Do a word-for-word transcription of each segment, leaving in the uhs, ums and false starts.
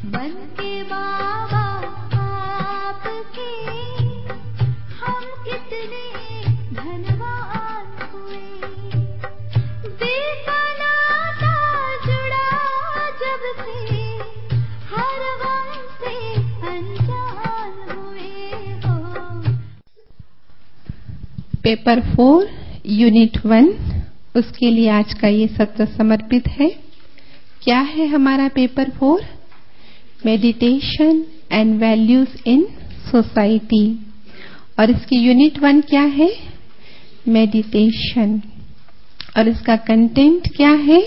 बन के बाबा आपके हम कितने धनवान हुए। देखा नाता जुड़ा जब से हर गम से अनजान हुए हो। पेपर फोर यूनिट वन, उसके लिए आज का ये सत्र समर्पित है। क्या है हमारा paper four? Meditation and values in society. और इसकी यूनिट वन क्या है? मेडिटेशन। और इसका कंटेंट क्या है?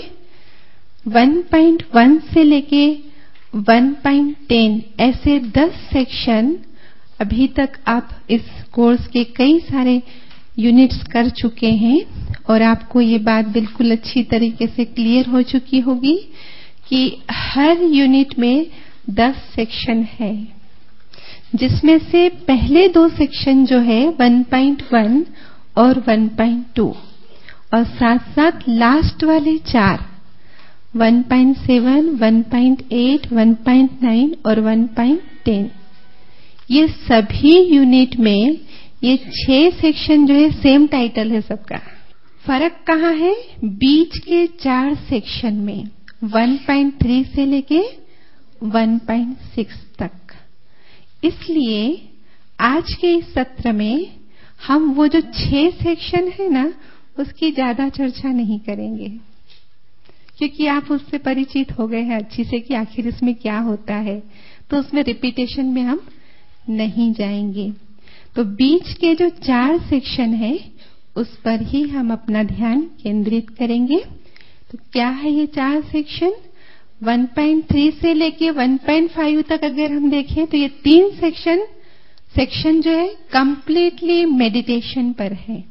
वन पॉइंट वन से लेके वन पॉइंट टेन ऐसे दस सेक्शन अभी तक आप इस कोर्स के कई सारे यूनिट्स कर चुके हैं और आपको ये बात बिल्कुल अच्छी तरीके से क्लियर हो चुकी होगी कि हर यूनिट में दस सेक्शन है, जिसमें से पहले दो सेक्शन जो है वन पॉइंट वन और वन पॉइंट टू और साथ साथ लास्ट वाले चार one point seven, one point eight, one point nine और वन पॉइंट टेन, ये सभी यूनिट में ये छह सेक्शन जो है सेम टाइटल है सबका। फर्क कहाँ है? बीच के चार सेक्शन में वन पॉइंट थ्री से लेके वन पॉइंट सिक्स तक। इसलिए आज के इस सत्र में हम वो जो छह सेक्शन है ना, उसकी ज्यादा चर्चा नहीं करेंगे, क्योंकि आप उससे परिचित हो गए हैं अच्छी से कि आखिर इसमें क्या होता है, तो उसमें रिपीटेशन में हम नहीं जाएंगे। तो बीच के जो चार सेक्शन है उस पर ही हम अपना ध्यान केंद्रित करेंगे। तो क्या है ये चार सेक्शन? वन पॉइंट थ्री से लेके वन पॉइंट फाइव तक अगर हम देखें तो ये तीन सेक्शन सेक्शन जो है कंप्लीटली मेडिटेशन पर है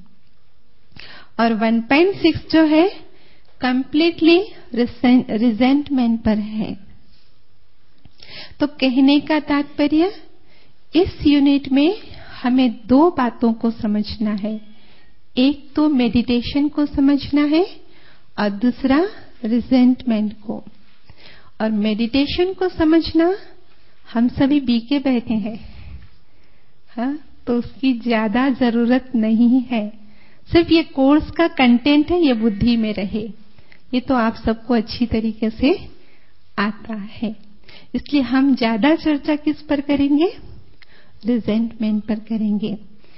और वन पॉइंट सिक्स जो है कंप्लीटली रिजेंटमेंट पर है। तो कहने का तात्पर्य, इस यूनिट में हमें दो बातों को समझना है। एक तो मेडिटेशन को समझना है और दूसरा रिजेंटमेंट को। और मेडिटेशन को समझना हम सभी बीके बैठे हैं, हाँ, तो उसकी ज्यादा जरूरत नहीं है। सिर्फ ये कोर्स का कंटेंट है, ये बुद्धि में रहे, ये तो आप सबको अच्छी तरीके से आता है। इसलिए हम ज्यादा चर्चा किस पर करेंगे? रिजेंटमेंट पर करेंगे।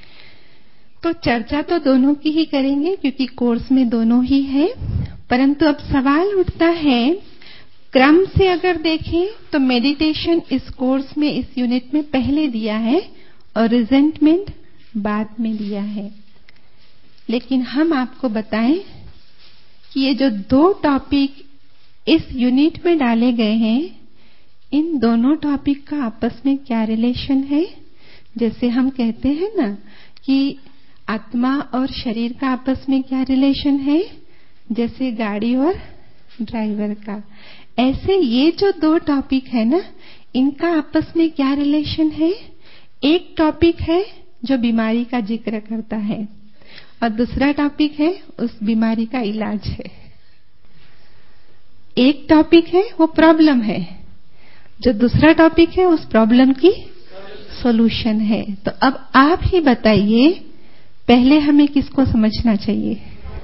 तो चर्चा तो दोनों की ही करेंगे क्योंकि कोर्स में दोनों ही है, परंतु अब सवाल उठता है, क्रम से अगर देखें तो मेडिटेशन इस कोर्स में इस यूनिट में पहले दिया है और रिजेंटमेंट बाद में दिया है। लेकिन हम आपको बताएं कि ये जो दो टॉपिक इस यूनिट में डाले गए हैं, इन दोनों टॉपिक का आपस में क्या रिलेशन है। जैसे हम कहते हैं ना कि आत्मा और शरीर का आपस में क्या रिलेशन है, जैसे गाड़ी और ड्राइवर का, ऐसे ये जो दो टॉपिक है ना, इनका आपस में क्या रिलेशन है। एक टॉपिक है जो बीमारी का जिक्र करता है और दूसरा टॉपिक है उस बीमारी का इलाज है। एक टॉपिक है वो प्रॉब्लम है, जो दूसरा टॉपिक है उस प्रॉब्लम की सॉल्यूशन है। तो अब आप ही बताइए, पहले हमें किसको समझना चाहिए?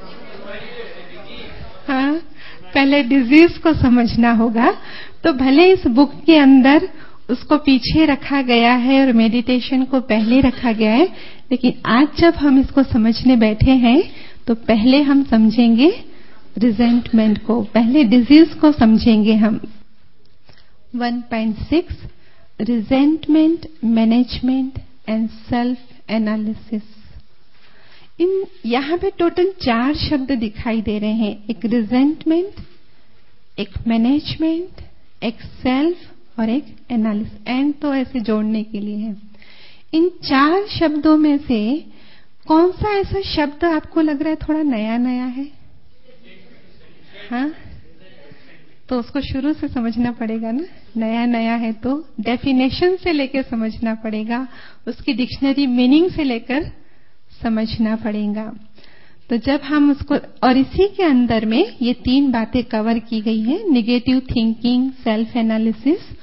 हाँ, पहले डिजीज को समझना होगा। तो भले इस बुक के अंदर उसको पीछे रखा गया है और मेडिटेशन को पहले रखा गया है, लेकिन आज जब हम इसको समझने बैठे हैं तो पहले हम समझेंगे रिजेंटमेंट को, पहले डिजीज को समझेंगे हम। One point six, resentment management and self analysis. इन यहाँ पे टोटल चार शब्द दिखाई दे रहे हैं, एक रिजेंटमेंट, एक मैनेजमेंट, एक सेल्फ और एक एनालिसिस। एंड तो ऐसे जोड़ने के लिए है। इन चार शब्दों में से कौन सा ऐसा शब्द आपको लग रहा है थोड़ा नया नया है? हाँ, तो उसको शुरू से समझना पड़ेगा ना, नया नया है तो डेफिनेशन से लेकर समझना पड़ेगा, उसकी डिक्शनरी मीनिंग से लेकर समझना पड़ेगा। तो जब हम उसको, और इसी के अंदर में ये तीन बातें कवर की गई हैं, नेगेटिव थिंकिंग, सेल्फ एनालिसिस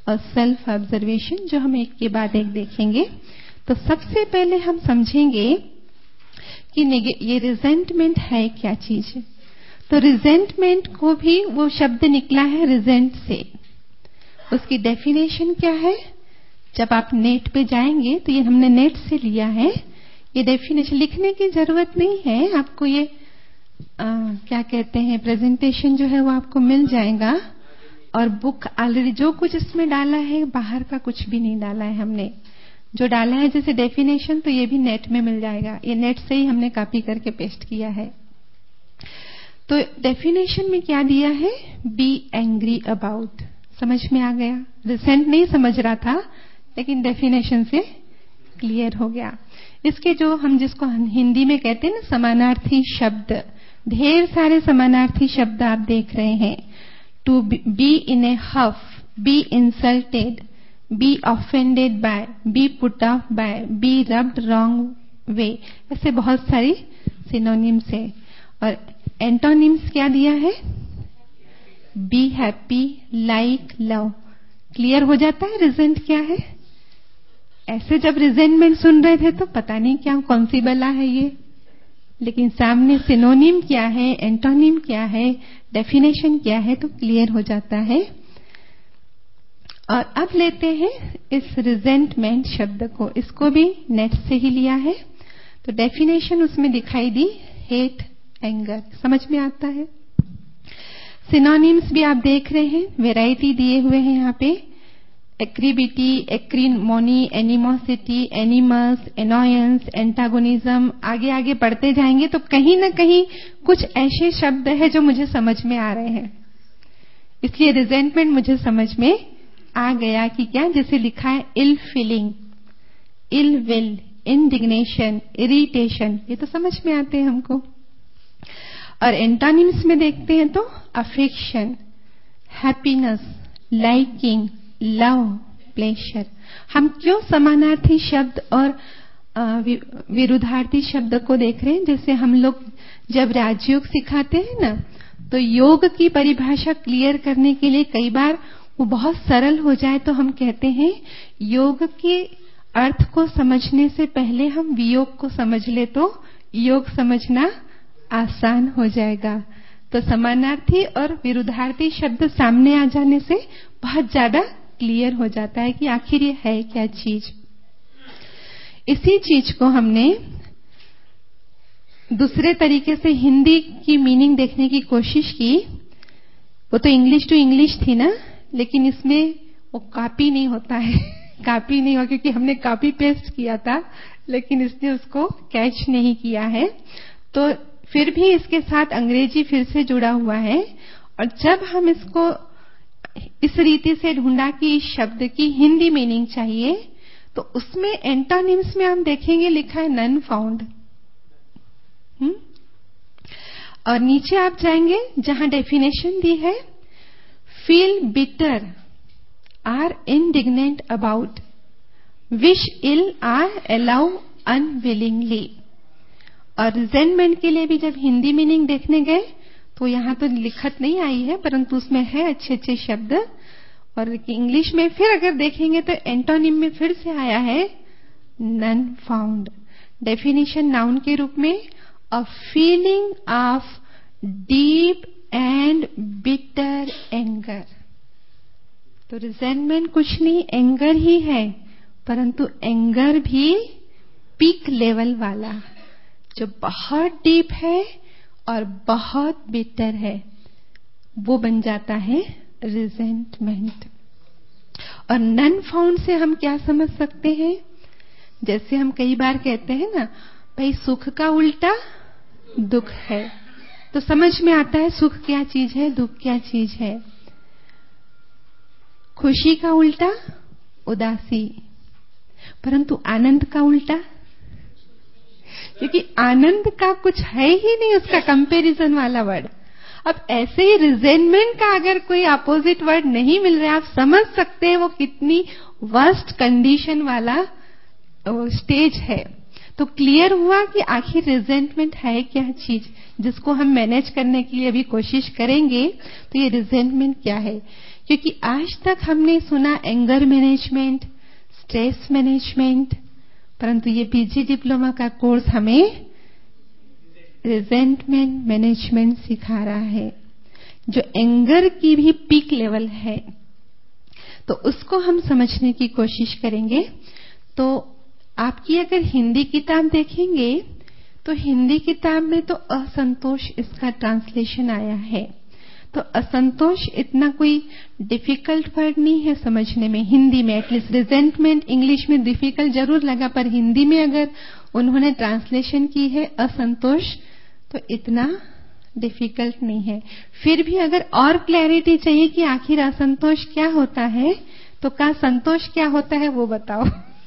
और सेल्फ ऑब्जर्वेशन, जो हम एक के बाद एक देखेंगे। तो सबसे पहले हम समझेंगे कि ये रिजेंटमेंट है क्या चीज। तो रिजेंटमेंट को भी वो शब्द निकला है रिजेंट से। उसकी डेफिनेशन क्या है? जब आप नेट पे जाएंगे तो ये हमने नेट से लिया है। ये डेफिनेशन लिखने की जरूरत नहीं है, आपको ये आ, क्या कहते हैं प्रेजेंटेशन जो है वो आपको मिल जाएगा। और बुक ऑलरेडी जो कुछ इसमें डाला है बाहर का कुछ भी नहीं डाला है हमने। जो डाला है जैसे डेफिनेशन तो ये भी नेट में मिल जाएगा। ये नेट से ही हमने कॉपी करके पेस्ट किया है। तो डेफिनेशन में क्या दिया है? Be angry about. समझ में आ गया? रिसेंट नहीं समझ रहा था लेकिन डेफिनेशन से क्लियर हो गया। इसके जो हम जिसको हिंदी में कहते हैं ना समानार्थी शब्द, ढेर सारे समानार्थी शब्द आप देख रहे हैं। To be in a huff, be insulted, be offended by, be put off by, be rubbed wrong way, ऐसे बहुत सारी सिनोनिम्स है। और एंटोनिम्स क्या दिया है? Be happy, like, love. Clear हो जाता है रिजेंट क्या है? ऐसे जब रिजेंटमेंट सुन रहे थे तो पता नहीं क्या कौन सी बला है ये, लेकिन सामने सिनोनिम क्या है, एंटोनिम क्या है, डेफिनेशन क्या है तो क्लियर हो जाता है। और अब लेते हैं इस रिजेंटमेंट शब्द को, इसको भी नेट से ही लिया है। तो डेफिनेशन उसमें दिखाई दी, हेट, एंगर। समझ में आता है? सिनोनिम्स भी आप देख रहे हैं, वेराइटी दिए हुए हैं यहाँ पे। Acerbity, acrimony, animosity, animus, annoyance, antagonism. आगे आगे पढ़ते जाएंगे तो कहीं ना कहीं कुछ ऐसे शब्द है जो मुझे समझ में आ रहे हैं, इसलिए रिजेंटमेंट मुझे समझ में आ गया कि क्या, जैसे लिखा है ill feeling, ill will, indignation, irritation, ये तो समझ में आते हैं हमको। और एंटोनिम्स में देखते हैं तो affection, happiness, liking, love, pleasure. हम क्यों समानार्थी शब्द और विरुद्धार्थी शब्द को देख रहे हैं? जैसे हम लोग जब राजयोग सिखाते हैं ना, तो योग की परिभाषा क्लियर करने के लिए कई बार वो बहुत सरल हो जाए तो हम कहते हैं योग के अर्थ को समझने से पहले हम वियोग को समझ ले तो योग समझना आसान हो जाएगा। तो समानार्थी और विरुद्धार्थी शब्द सामने आ जाने से बहुत ज्यादा क्लियर हो जाता है कि आखिर ये है क्या चीज। इसी चीज को हमने दूसरे तरीके से हिंदी की मीनिंग देखने की कोशिश की। वो तो इंग्लिश टू इंग्लिश थी ना, लेकिन इसमें वो कॉपी नहीं होता है कॉपी नहीं हुआ क्योंकि हमने कॉपी पेस्ट किया था, लेकिन इसने उसको कैच नहीं किया है। तो फिर भी इसके साथ अंग्रेजी फिर से जुड़ा हुआ है। और जब हम इसको इस रीति से ढूंढा कि इस शब्द की हिंदी मीनिंग चाहिए, तो उसमें एंटोनिम्स में हम देखेंगे लिखा है नन फाउंड। हम्म और नीचे आप जाएंगे जहां डेफिनेशन दी है, feel bitter, or indignant about, wish ill, or allow unwillingly. और रिजेंटमेंट के लिए भी जब हिंदी मीनिंग देखने गए तो यहां तो लिखत नहीं आई है, परंतु उसमें है अच्छे अच्छे शब्द। और इंग्लिश में फिर अगर देखेंगे तो एंटोनिम में फिर से आया है नन फाउंड। डेफिनेशन नाउन के रूप में, a feeling of deep and bitter anger. तो रिजेंटमेंट कुछ नहीं, एंगर ही है, परंतु एंगर भी पीक लेवल वाला, जो बहुत डीप है और बहुत बिटर है, वो बन जाता है रिजेंटमेंट। और नन फाउंड से हम क्या समझ सकते हैं? जैसे हम कई बार कहते हैं ना, भाई सुख का उल्टा दुख है, तो समझ में आता है सुख क्या चीज है, दुख क्या चीज है। खुशी का उल्टा उदासी, परंतु आनंद का उल्टा, क्योंकि आनंद का कुछ है ही नहीं उसका कंपैरिजन वाला वर्ड। अब ऐसे ही रिजेंटमेंट का अगर कोई अपोजिट वर्ड नहीं मिल रहा है, आप समझ सकते हैं वो कितनी वर्स्ट कंडीशन वाला स्टेज है। तो क्लियर हुआ कि आखिर रिजेंटमेंट है क्या चीज, जिसको हम मैनेज करने के लिए अभी कोशिश करेंगे। तो ये रिजेंटमेंट क्या है? क्योंकि आज तक हमने सुना एंगर मैनेजमेंट, स्ट्रेस मैनेजमेंट, परंतु ये पीजी डिप्लोमा का कोर्स हमें रिजेंटमेंट मैनेजमेंट सिखा रहा है, जो एंगर की भी पीक लेवल है। तो उसको हम समझने की कोशिश करेंगे। तो आपकी अगर हिंदी किताब देखेंगे तो हिंदी किताब में तो असंतोष इसका ट्रांसलेशन आया है। तो असंतोष इतना कोई डिफिकल्ट वर्ड नहीं है समझने में, हिंदी में एटलीस्ट। रिजेंटमेंट इंग्लिश में डिफिकल्ट जरूर लगा, पर हिंदी में अगर उन्होंने ट्रांसलेशन की है असंतोष तो इतना डिफिकल्ट नहीं है। फिर भी अगर और क्लैरिटी चाहिए कि आखिर असंतोष क्या होता है, तो क्या संतोष क्या होता है वो बताओ।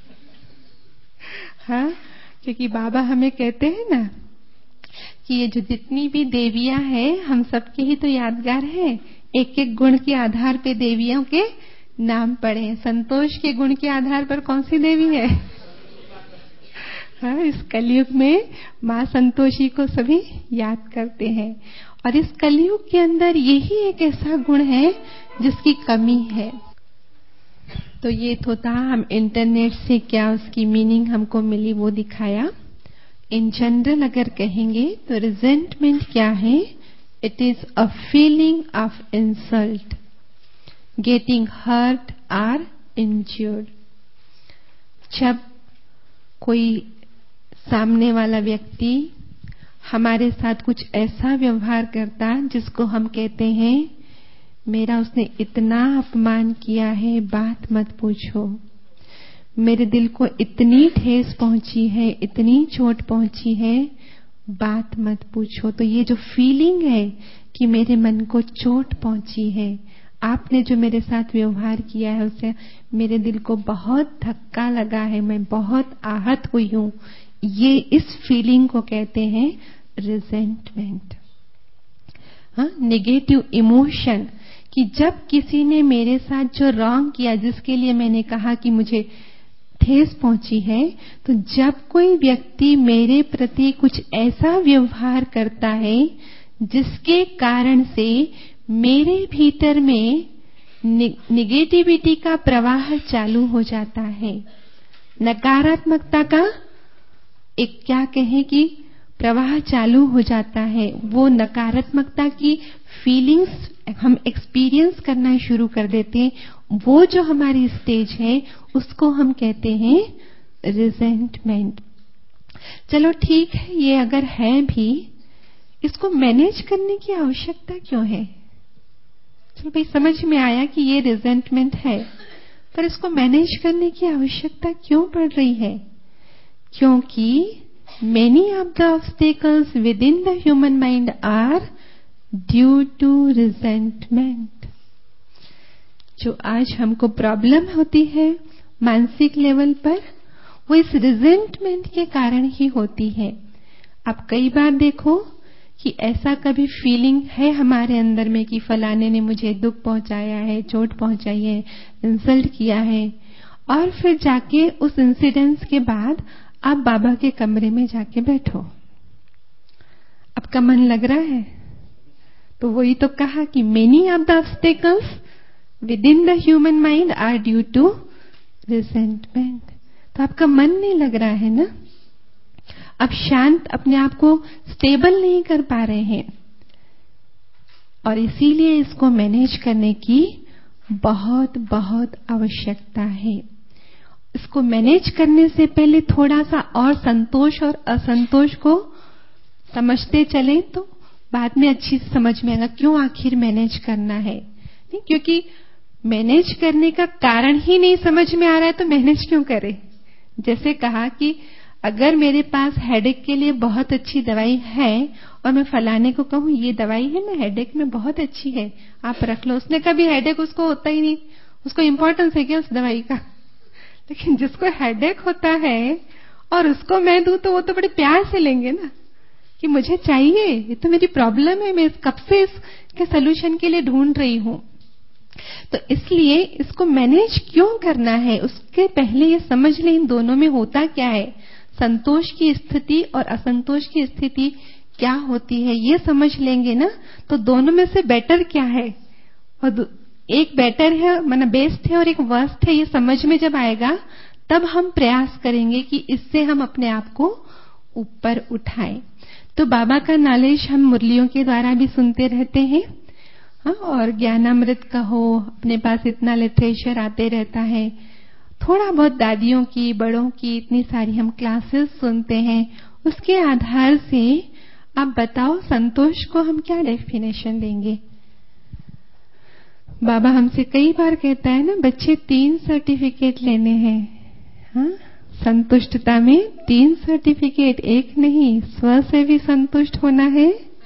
हाँ, क्योंकि बाबा हमें कहते हैं ना कि ये जो जितनी भी देवियां हैं हम सबके ही तो यादगार है। एक एक गुण के आधार पे देवियों के नाम पड़े। संतोष के गुण के आधार पर कौन सी देवी है? हाँ, इस कलयुग में माँ संतोषी को सभी याद करते हैं। और इस कलयुग के अंदर यही एक ऐसा गुण है जिसकी कमी है। तो ये तो था, हम इंटरनेट से क्या उसकी मीनिंग हमको मिली वो दिखाया। इन जनरल अगर कहेंगे तो रिजेंटमेंट क्या है? It is a feeling of insult, getting hurt or injured. जब कोई सामने वाला व्यक्ति हमारे साथ कुछ ऐसा व्यवहार करता जिसको हम कहते हैं मेरा उसने इतना अपमान किया है बात मत पूछो, मेरे दिल को इतनी ठेस पहुंची है, इतनी चोट पहुंची है, बात मत पूछो। तो ये जो फीलिंग है कि मेरे मन को चोट पहुंची है, आपने जो मेरे साथ व्यवहार किया है उससे मेरे दिल को बहुत धक्का लगा है, मैं बहुत आहत हुई हूं, ये इस फीलिंग को कहते हैं रिजेंटमेंट। हाँ, नेगेटिव इमोशन कि जब किसी ने मेरे साथ जो रॉन्ग किया, जिसके लिए मैंने कहा कि मुझे ठेस पहुंची है, तो जब कोई व्यक्ति मेरे प्रति कुछ ऐसा व्यवहार करता है जिसके कारण से मेरे भीतर में निगेटिविटी का प्रवाह चालू हो जाता है, नकारात्मकता का एक क्या कहें कि प्रवाह चालू हो जाता है, वो नकारात्मकता की फीलिंग्स हम एक्सपीरियंस करना शुरू कर देते हैं, वो जो हमारी स्टेज है उसको हम कहते हैं रिजेंटमेंट। चलो ठीक है, ये अगर है भी, इसको मैनेज करने की आवश्यकता क्यों है? चलो भाई, समझ में आया कि ये रिजेंटमेंट है, पर इसको मैनेज करने की आवश्यकता क्यों पड़ रही है? क्योंकि many of the obstacles within the human mind are due to resentment। जो आज हमको प्रॉब्लम होती है मानसिक लेवल पर, वो इस रिजेंटमेंट के कारण ही होती है। आप कई बार देखो कि ऐसा कभी फीलिंग है हमारे अंदर में कि फलाने ने मुझे दुख पहुंचाया है, चोट पहुंचाई है, इंसल्ट किया है, और फिर जाके उस इंसिडेंस के बाद आप बाबा के कमरे में जाके बैठो, आपका मन लग रहा है? तो वही तो कहा कि many of the obstacles within the human mind are due to resentment. तो आपका मन नहीं लग रहा है ना, आप शांत अपने आप को स्टेबल नहीं कर पा रहे हैं, और इसीलिए इसको मैनेज करने की बहुत बहुत आवश्यकता है। इसको मैनेज करने से पहले थोड़ा सा और संतोष और असंतोष को समझते चले तो बाद में अच्छी समझ में आएगा क्यों आखिर मैनेज करना है। नहीं, क्योंकि मैनेज करने का कारण ही नहीं समझ में आ रहा है तो मैनेज क्यों करें? जैसे कहा कि अगर मेरे पास हेडेक के लिए बहुत अच्छी दवाई है और मैं फलाने को कहूं ये दवाई है ना हेडेक में बहुत अच्छी है, आप रख लो, उसने कभी हेडेक उसको होता ही नहीं, उसको इम्पोर्टेंस है क्या उस दवाई का? लेकिन जिसको हेडेक होता है और उसको मैं दूं तो वो तो बड़े प्यार से लेंगे ना कि मुझे चाहिए, ये तो मेरी प्रॉब्लम है, मैं कब से इसके सोल्यूशन के लिए ढूंढ रही हूं। तो इसलिए इसको मैनेज क्यों करना है उसके पहले ये समझ लें इन दोनों में होता क्या है, संतोष की स्थिति और असंतोष की स्थिति क्या होती है, ये समझ लेंगे ना तो दोनों में से बेटर क्या है और एक बेटर है, माना बेस्ट है और एक वर्स्ट है, ये समझ में जब आएगा तब हम प्रयास करेंगे कि इससे हम अपने आप को ऊपर उठाएं। तो बाबा का नॉलेज हम मुरलियों के द्वारा भी सुनते रहते हैं, हाँ, और ज्ञानामृत कहो, अपने पास इतना लिटरेचर आते रहता है, थोड़ा बहुत दादियों की, बड़ों की इतनी सारी हम क्लासेस सुनते हैं। उसके आधार से आप बताओ संतोष को हम क्या डेफिनेशन देंगे। बाबा हमसे कई बार कहता है ना, बच्चे तीन सर्टिफिकेट लेने हैं, हाँ, संतुष्टता में तीन सर्टिफिकेट, एक नहीं, स्व से भी संतुष्ट होना है,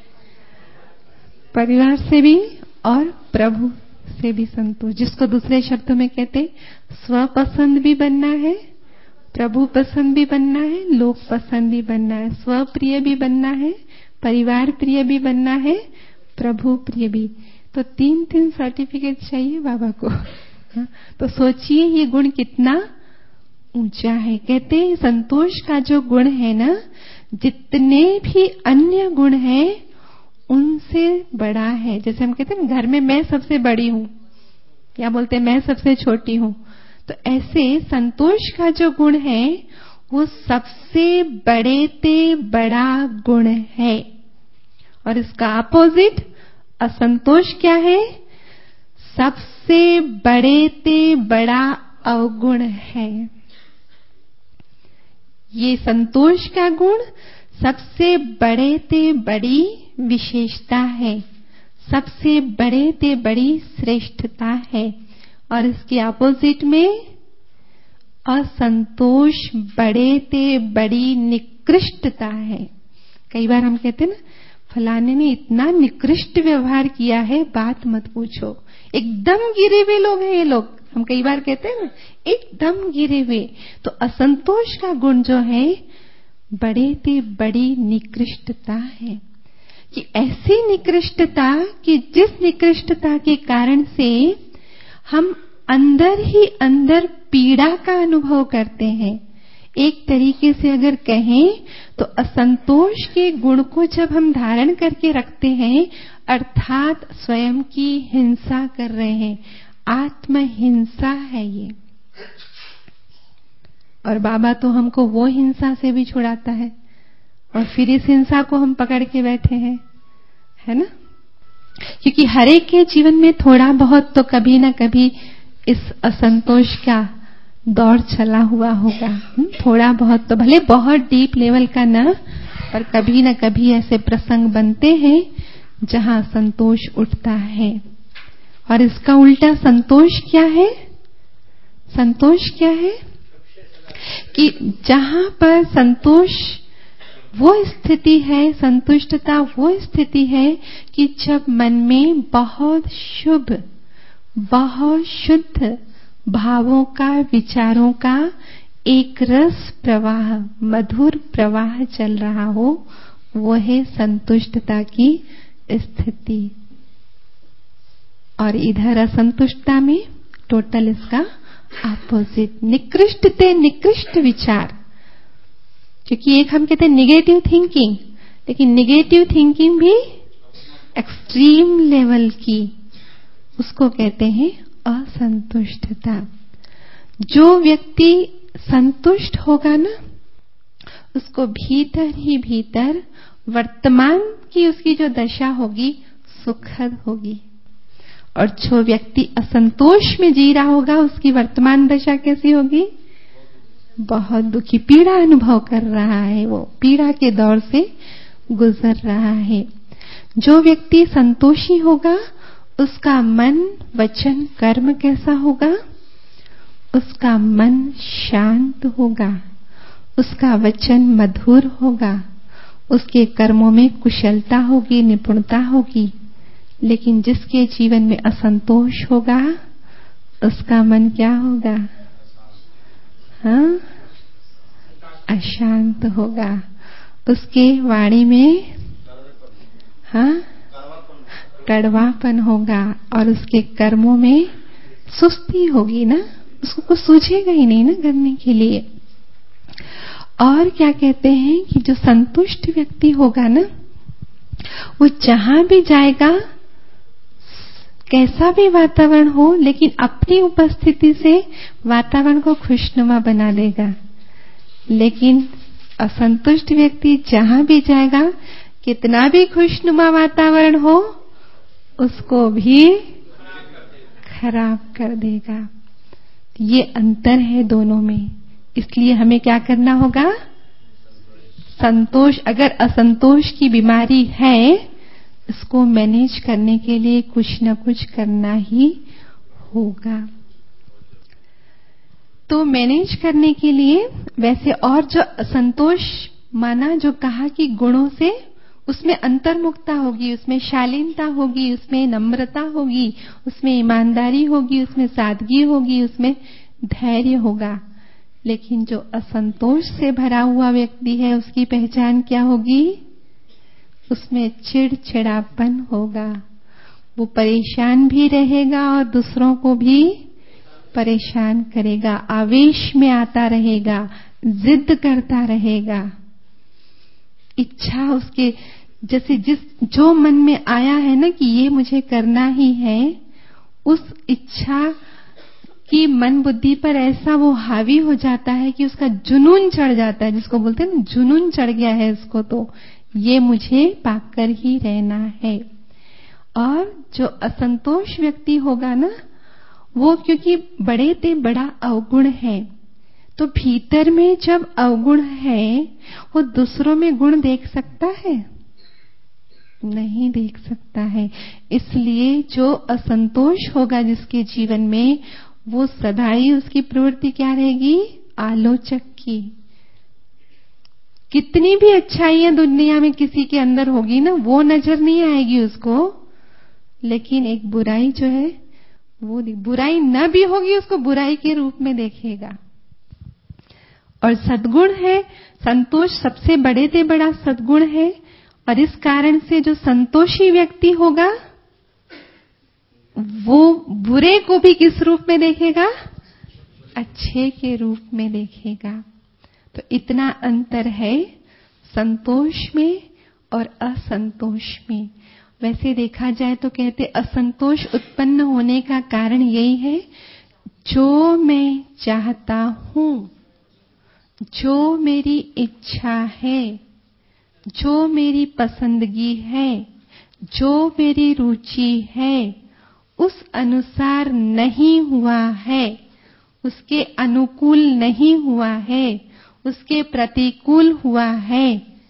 परिवार से भी और प्रभु से भी संतुष्ट, जिसको दूसरे शब्दों में कहते स्व पसंद भी बनना है, प्रभु पसंद भी बनना है, लोक पसंद भी बनना है, स्व प्रिय भी बनना है, परिवार प्रिय भी बनना है, प्रभु प्रिय भी। तो तीन तीन सर्टिफिकेट चाहिए बाबा को। हाँ? तो सोचिए ये गुण कितना ऊंचा है। कहते हैं संतोष का जो गुण है ना, जितने भी अन्य गुण हैं उनसे बड़ा है। जैसे हम कहते हैं घर में मैं सबसे बड़ी हूं, या बोलते हैं मैं सबसे छोटी हूं, तो ऐसे संतोष का जो गुण है वो सबसे बड़े ते बड़ा गुण है। और इसका अपोजिट असंतोष क्या है? सबसे बड़े ते बड़ा अवगुण है। ये संतोष का गुण सबसे बड़े ते बड़ी विशेषता है, सबसे बड़े ते बड़ी श्रेष्ठता है। और इसके अपोजिट में असंतोष बड़े ते बड़ी निकृष्टता है। कई बार हम कहते हैं ना, फलाने ने इतना निकृष्ट व्यवहार किया है, बात मत पूछो, एकदम गिरे हुए लोग हैं ये लोग, हम कई बार कहते हैं ना, एकदम गिरे हुए। तो असंतोष का गुण जो है बड़े ते बड़ी निकृष्टता है, कि ऐसी निकृष्टता कि जिस निकृष्टता के कारण से हम अंदर ही अंदर पीड़ा का अनुभव करते हैं। एक तरीके से अगर कहें तो असंतोष के गुण को जब हम धारण करके रखते हैं, अर्थात स्वयं की हिंसा कर रहे हैं, आत्महिंसा है ये। और बाबा तो हमको वो हिंसा से भी छुड़ाता है, और फिर इस हिंसा को हम पकड़ के बैठे हैं, है ना। क्योंकि हर एक के जीवन में थोड़ा बहुत तो कभी ना कभी इस असंतोष का दौर चला हुआ होगा। थोड़ा बहुत तो, भले बहुत डीप लेवल का ना, पर कभी ना कभी ऐसे प्रसंग बनते हैं जहां संतोष उठता है। और इसका उल्टा संतोष क्या है? संतोष क्या है? कि जहां पर संतोष वो स्थिति है, संतुष्टता वो स्थिति है कि जब मन में बहुत शुभ, बहुत शुद्ध भावों का, विचारों का एक रस प्रवाह, मधुर प्रवाह चल रहा हो, वो है संतुष्टता की स्थिति। और इधर असंतुष्टता में टोटल इसका अपोजिट, निकृष्ट ते निकृष्ट विचार। क्योंकि एक हम कहते हैं निगेटिव थिंकिंग, लेकिन निगेटिव थिंकिंग भी एक्सट्रीम लेवल की, उसको कहते हैं असंतुष्टता। जो व्यक्ति संतुष्ट होगा ना, उसको भीतर ही भीतर वर्तमान की उसकी जो दशा होगी सुखद होगी। और जो व्यक्ति असंतोष में जी रहा होगा, उसकी वर्तमान दशा कैसी होगी? बहुत दुखी, पीड़ा अनुभव कर रहा है, वो पीड़ा के दौर से गुजर रहा है। जो व्यक्ति संतोषी होगा, उसका मन, वचन, कर्म कैसा होगा? उसका मन शांत होगा, उसका वचन मधुर होगा, उसके कर्मों में कुशलता होगी, निपुणता होगी। लेकिन जिसके जीवन में असंतोष होगा, उसका मन क्या होगा? हाँ, अशांत होगा। उसके वाणी में हाँ कड़वापन होगा, और उसके कर्मों में सुस्ती होगी ना, उसको कुछ सूझेगा ही नहीं ना करने के लिए। और क्या कहते हैं कि जो संतुष्ट व्यक्ति होगा ना, वो जहां भी जाएगा कैसा भी वातावरण हो, लेकिन अपनी उपस्थिति से वातावरण को खुशनुमा बना देगा। लेकिन असंतुष्ट व्यक्ति जहां भी जाएगा, कितना भी खुशनुमा वातावरण हो, उसको भी खराब कर देगा। ये अंतर है दोनों में। इसलिए हमें क्या करना होगा? संतोष, अगर असंतोष की बीमारी है, इसको मैनेज करने के लिए कुछ न कुछ करना ही होगा। तो मैनेज करने के लिए वैसे, और जो असंतोष माना, जो कहा कि गुणों से उसमें अंतर्मुखता होगी, उसमें शालीनता होगी, उसमें नम्रता होगी, उसमें ईमानदारी होगी, उसमें सादगी होगी, उसमें धैर्य होगा। लेकिन जो असंतोष से भरा हुआ व्यक्ति है, उसकी पहचान क्या होगी? उसमें चिड़चिड़ापन होगा। वो परेशान भी रहेगा और दूसरों को भी परेशान करेगा, आवेश में आता रहेगा, जिद करता रहेगा। इच्छा उसके जैसे जिस जो मन में आया है ना कि ये मुझे करना ही है, उस इच्छा की मन बुद्धि पर ऐसा वो हावी हो जाता है कि उसका जुनून चढ़ जाता है, जिसको बोलते हैं ना, जुनून चढ़ गया है उसको, तो ये मुझे पाकर ही रहना है। और जो असंतोष व्यक्ति होगा ना, वो क्योंकि बड़े ते बड़ा अवगुण है, तो भीतर में जब अवगुण है, वो दूसरों में गुण देख सकता है? नहीं देख सकता है। इसलिए जो असंतोष होगा जिसके जीवन में, वो सदा ही उसकी प्रवृत्ति क्या रहेगी? आलोचक की। कितनी भी अच्छाइयां दुनिया में किसी के अंदर होगी ना, वो नजर नहीं आएगी उसको, लेकिन एक बुराई जो है वो, बुराई न भी होगी, उसको बुराई के रूप में देखेगा। और सद्गुण है, संतोष सबसे बड़े से बड़ा सद्गुण है। और इस कारण से जो संतोषी व्यक्ति होगा, वो बुरे को भी किस रूप में देखेगा? अच्छे के रूप में देखेगा। तो इतना अंतर है संतोष में और असंतोष में। वैसे देखा जाए तो कहते असंतोष उत्पन्न होने का कारण यही है, जो मैं चाहता हूं, जो मेरी इच्छा है, जो मेरी पसंदगी है, जो मेरी रुचि है, उस अनुसार नहीं हुआ है, उसके अनुकूल नहीं हुआ है, उसके प्रतिकूल हुआ है,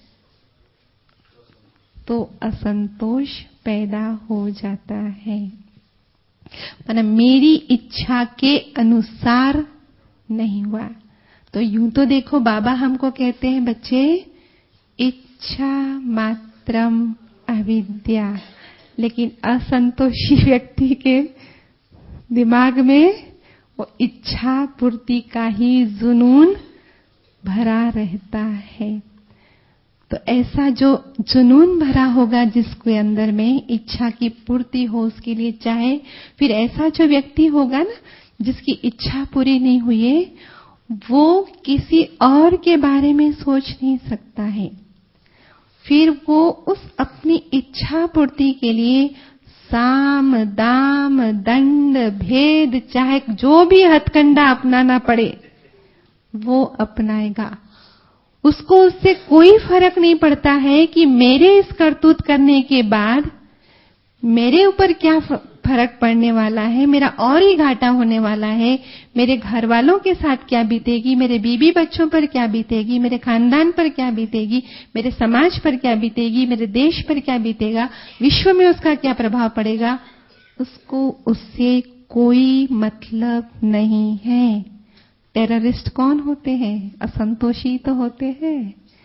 तो असंतोष पैदा हो जाता है। मतलब मेरी इच्छा के अनुसार नहीं हुआ। तो यूं तो देखो, बाबा हमको कहते हैं, बच्चे, इच्छा मात्रम अविद्या। लेकिन असंतोषी व्यक्ति के दिमाग में वो इच्छा पूर्ति का ही जुनून भरा रहता है। तो ऐसा जो जुनून भरा होगा जिसके अंदर में इच्छा की पूर्ति हो, उसके लिए चाहे, फिर ऐसा जो व्यक्ति होगा ना जिसकी इच्छा पूरी नहीं हुई है, वो किसी और के बारे में सोच नहीं सकता है। फिर वो उस अपनी इच्छा पूर्ति के लिए साम दाम दंड भेद, चाहे जो भी हथकंडा अपनाना पड़े, वो अपनाएगा। उसको उससे कोई फर्क नहीं पड़ता है कि मेरे इस करतूत करने के बाद मेरे ऊपर क्या फर्क पड़ने वाला है, मेरा और ही घाटा होने वाला है, मेरे घर वालों के साथ क्या बीतेगी, मेरे बीबी बच्चों पर क्या बीतेगी, मेरे खानदान पर क्या बीतेगी, मेरे समाज पर क्या बीतेगी, मेरे देश पर क्या बीतेगा, विश्व में उसका क्या प्रभाव पड़ेगा, उसको उससे कोई मतलब नहीं है। टेररिस्ट कौन होते हैं? असंतोषी तो होते हैं।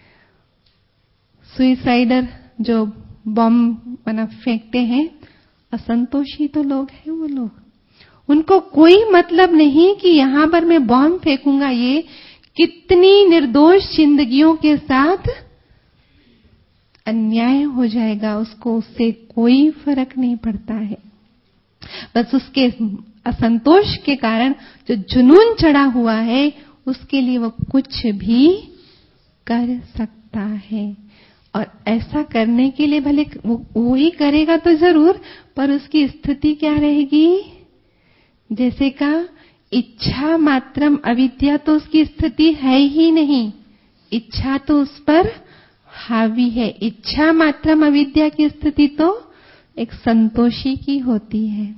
सुइसाइडर जो बॉम्ब बना फेंकते हैं, असंतोषी तो लोग हैं वो लोग। उनको कोई मतलब नहीं कि यहां पर मैं बॉम्ब फेंकूंगा, ये कितनी निर्दोष जिंदगियों के साथ अन्याय हो जाएगा, उसको उससे कोई फर्क नहीं पड़ता है। बस उसके असंतोष के कारण जो जुनून चढ़ा हुआ है, उसके लिए वो कुछ भी कर सकता है। और ऐसा करने के लिए भले वो, वो ही करेगा तो जरूर, पर उसकी स्थिति क्या रहेगी? जैसे कहा, इच्छा मात्रम अविद्या, तो उसकी स्थिति है ही नहीं। इच्छा तो उस पर हावी है। इच्छा मात्रम अविद्या की स्थिति तो एक संतोषी की होती है,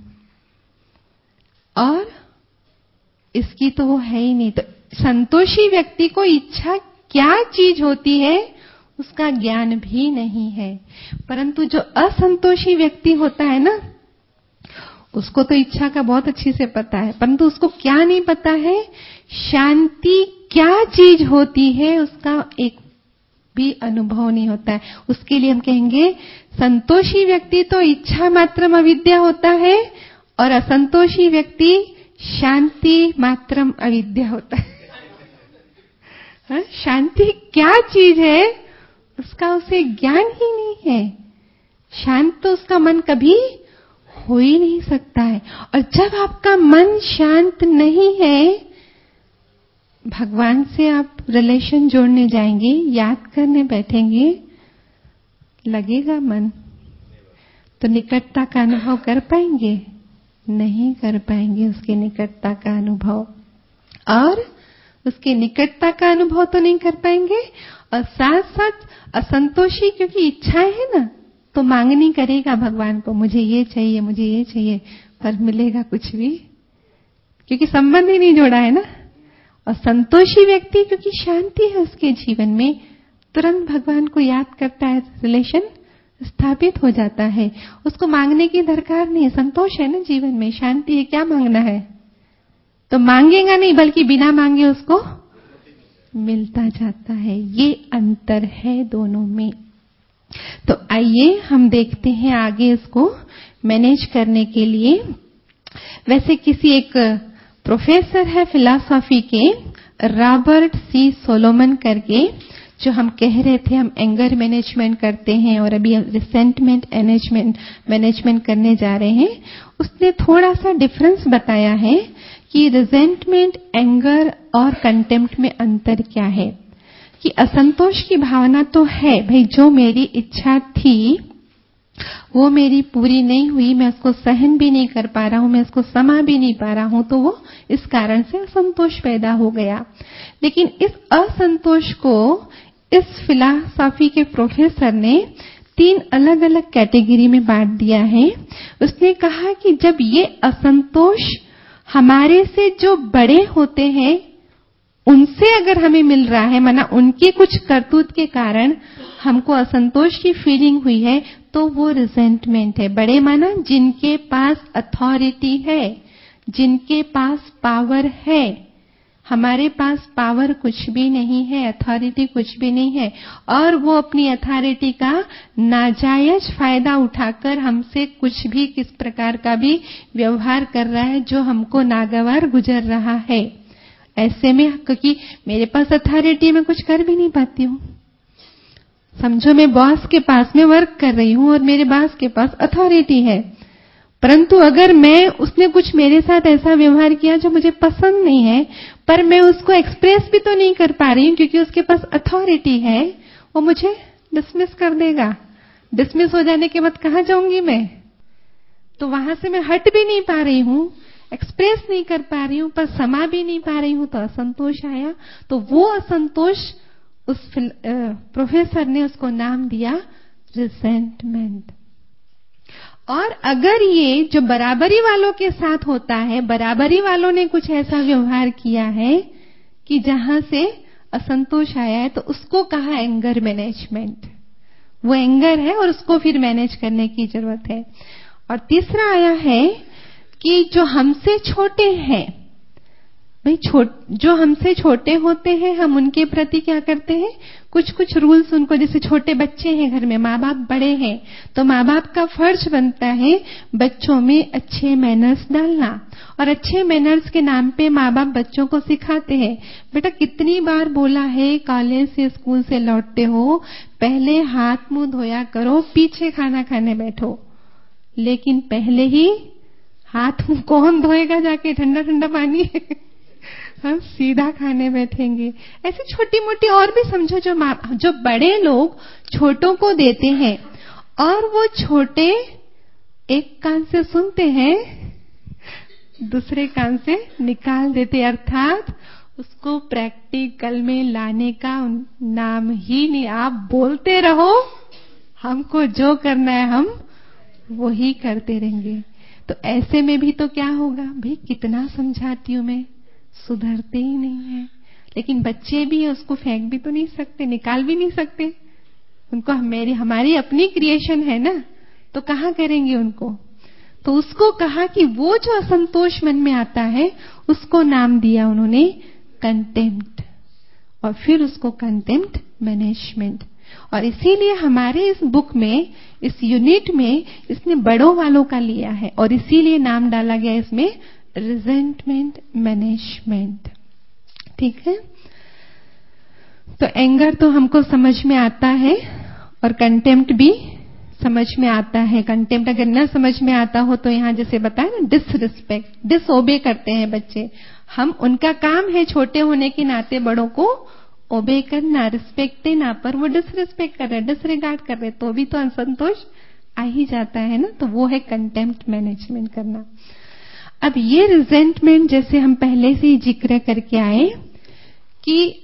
और इसकी तो वो है ही नहीं। तो संतोषी व्यक्ति को इच्छा क्या चीज होती है उसका ज्ञान भी नहीं है। परंतु जो असंतोषी व्यक्ति होता है ना, उसको तो इच्छा का बहुत अच्छे से पता है, परंतु उसको क्या नहीं पता है, शांति क्या चीज होती है उसका एक भी अनुभव नहीं होता है। उसके लिए हम कहेंगे संतोषी व्यक्ति तो इच्छा मात्रम अविद्या होता है, और असंतोषी व्यक्ति शांति मात्रम अविद्या होता है। हाँ? शांति क्या चीज है उसका उसे ज्ञान ही नहीं है। शांत तो उसका मन कभी हो ही नहीं सकता है। और जब आपका मन शांत नहीं है, भगवान से आप रिलेशन जोड़ने जाएंगे, याद करने बैठेंगे, लगेगा मन, तो निकटता का अनुभव कर पाएंगे? नहीं कर पाएंगे उसके निकटता का अनुभव। और उसके निकटता का अनुभव तो नहीं कर पाएंगे, और साथ साथ असंतोषी, क्योंकि इच्छाएं है ना, तो मांगनी करेगा भगवान को, मुझे ये चाहिए, मुझे ये चाहिए, पर मिलेगा कुछ भी, क्योंकि संबंध ही नहीं जोड़ा है ना। और संतोषी व्यक्ति, क्योंकि शांति है उसके जीवन में, तुरंत भगवान को याद करता है, रिलेशन स्थापित हो जाता है। उसको मांगने की दरकार नहीं है, संतोष है ना जीवन में, शांति है, क्या मांगना है? तो मांगेगा नहीं, बल्कि बिना मांगे उसको मिलता जाता है। ये अंतर है दोनों में। तो आइए हम देखते हैं आगे इसको मैनेज करने के लिए। वैसे किसी एक प्रोफेसर है फिलॉसफी के, रॉबर्ट सी सोलोमन करके, जो हम कह रहे थे हम एंगर मैनेजमेंट करते हैं और अभी रिसेंटमेंट मैनेजमेंट मैनेजमेंट करने जा रहे हैं, उसने थोड़ा सा डिफरेंस बताया है कि रिजेंटमेंट, एंगर और कंटेम्प्ट में अंतर क्या है। कि असंतोष की भावना तो है भाई, जो मेरी इच्छा थी वो मेरी पूरी नहीं हुई, मैं उसको सहन भी नहीं कर पा रहा हूं, मैं उसको समा भी नहीं पा रहा हूं, तो वो इस कारण से असंतोष पैदा हो गया। लेकिन इस असंतोष को इस फिलॉसफी के प्रोफेसर ने तीन अलग अलग कैटेगरी में बांट दिया है। उसने कहा कि जब ये असंतोष हमारे से जो बड़े होते हैं उनसे अगर हमें मिल रहा है, माना उनके कुछ करतूत के कारण हमको असंतोष की फीलिंग हुई है, तो वो रिजेंटमेंट है। बड़े माना जिनके पास अथॉरिटी है, जिनके पास पावर है। हमारे पास पावर कुछ भी नहीं है, अथॉरिटी कुछ भी नहीं है, और वो अपनी अथॉरिटी का नाजायज फायदा उठाकर हमसे कुछ भी, किस प्रकार का भी व्यवहार कर रहा है जो हमको नागवार गुजर रहा है। ऐसे में, क्योंकि मेरे पास अथॉरिटी, में कुछ कर भी नहीं पाती हूँ। समझो मैं बॉस के पास में वर्क कर रही हूँ और मेरे बॉस के पास अथॉरिटी है, परंतु अगर मैं, उसने कुछ मेरे साथ ऐसा व्यवहार किया जो मुझे पसंद नहीं है, पर मैं उसको एक्सप्रेस भी तो नहीं कर पा रही हूँ क्योंकि उसके पास अथॉरिटी है, वो मुझे डिसमिस कर देगा। डिसमिस हो जाने के बाद कहाँ जाऊंगी मैं? तो वहां से मैं हट भी नहीं पा रही हूँ, एक्सप्रेस नहीं कर पा रही हूँ, पर समा भी नहीं पा रही हूँ, तो असंतोष आया। तो वो असंतोष उस प्रोफेसर ने उसको नाम दिया रिसेंटमेंट। और अगर ये जो बराबरी वालों के साथ होता है, बराबरी वालों ने कुछ ऐसा व्यवहार किया है कि जहां से असंतोष आया है, तो उसको कहा एंगर मैनेजमेंट। वो एंगर है और उसको फिर मैनेज करने की जरूरत है। और तीसरा आया है कि जो हमसे छोटे हैं, भाई छोट जो हमसे छोटे होते हैं, हम उनके प्रति क्या करते हैं, कुछ कुछ रूल्स उनको, जैसे छोटे बच्चे हैं घर में, माँ बाप बड़े हैं, तो माँ बाप का फर्ज बनता है बच्चों में अच्छे मैनर्स डालना। और अच्छे मैनर्स के नाम पे माँ बाप बच्चों को सिखाते हैं, बेटा कितनी बार बोला है कॉलेज से स्कूल से लौटते हो पहले हाथ मुंह धोया करो, पीछे खाना खाने बैठो। लेकिन पहले ही हाथ मुंह कौन धोएगा जाके, ठंडा ठंडा पानी हम सीधा खाने बैठेंगे। ऐसी छोटी मोटी और भी समझो जो जो बड़े लोग छोटों को देते हैं और वो छोटे एक कान से सुनते हैं, दूसरे कान से निकाल देते, अर्थात उसको प्रैक्टिकल में लाने का नाम ही नहीं। आप बोलते रहो, हमको जो करना है हम वो ही करते रहेंगे। तो ऐसे में भी तो क्या होगा भाई, कितना समझाती हूं मैं, सुधरते ही नहीं है। लेकिन बच्चे भी उसको फेंक भी तो नहीं सकते, निकाल भी नहीं सकते, उनको मेरी हमारी अपनी क्रिएशन है ना, तो कहाँ करेंगे उनको। तो उसको कहा कि वो जो असंतोष मन में आता है उसको नाम दिया उन्होंने कंटेम्प्ट, और फिर उसको कंटेम्प्ट मैनेजमेंट। और इसीलिए हमारे इस बुक में, इस यूनिट में इसने बड़ों वालों का लिया है और इसीलिए नाम डाला गया इसमें रिजेंटमेंट मैनेजमेंट। ठीक है, तो एंगर तो हमको समझ में आता है और कंटेम्प्ट भी समझ में आता है। कंटेम्प्ट अगर न समझ में आता हो तो यहाँ जैसे बताया ना, डिसरिस्पेक्ट, डिसओबे करते हैं बच्चे। हम उनका काम है छोटे होने के नाते बड़ों को ओबे करना, रिस्पेक्ट देना, पर वो डिसरिस्पेक्ट कर रहे, डिसरिगार्ड कर रहे, तो भी तो असंतोष आ ही जाता है ना। तो वो है कंटेम्प्ट मैनेजमेंट करना। अब ये रिजेंटमेंट जैसे हम पहले से ही जिक्र करके आए कि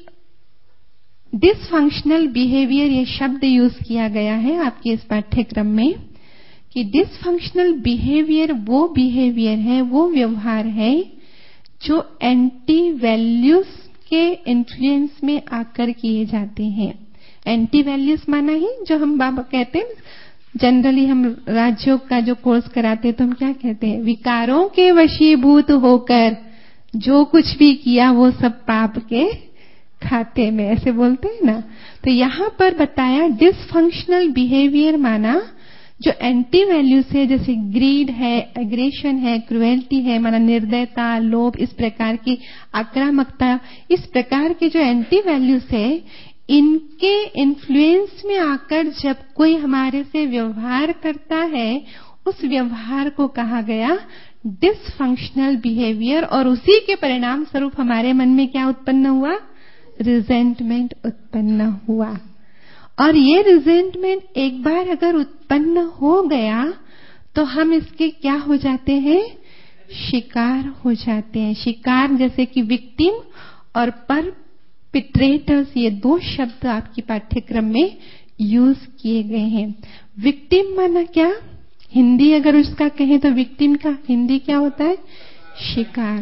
डिसफंक्शनल बिहेवियर, ये शब्द यूज किया गया है आपके इस पाठ्यक्रम में कि डिसफंक्शनल बिहेवियर वो बिहेवियर है, वो व्यवहार है जो एंटी वैल्यूज के इन्फ्लुएंस में आकर किए जाते हैं। एंटी वैल्यूज माना ही जो हम बाबा कहते हैं, जनरली हम राजयोग का जो कोर्स कराते हैं तो हम क्या कहते हैं, विकारों के वशीभूत होकर जो कुछ भी किया वो सब पाप के खाते में, ऐसे बोलते हैं ना। तो यहाँ पर बताया डिसफंक्शनल बिहेवियर माना जो एंटी वैल्यू से, जैसे ग्रीड है, एग्रेशन है, क्रुएल्टी है, माना निर्दयता, लोभ, इस प्रकार की आक्रामकता, इस प्रकार के जो एंटी वैल्यूज है, इनके इन्फ्लुएंस में आकर जब कोई हमारे से व्यवहार करता है उस व्यवहार को कहा गया डिसफंक्शनल बिहेवियर। और उसी के परिणाम स्वरूप हमारे मन में क्या उत्पन्न हुआ, रिजेंटमेंट उत्पन्न हुआ। और ये रिजेंटमेंट एक बार अगर उत्पन्न हो गया तो हम इसके क्या हो जाते हैं, शिकार हो जाते हैं। शिकार जैसे कि विक्टिम और परपिट्रेटर्स, ये दो शब्द आपकी पाठ्यक्रम में यूज किए गए हैं। विक्टिम माना क्या, हिंदी अगर उसका कहें तो विक्टिम का हिंदी क्या होता है, शिकार।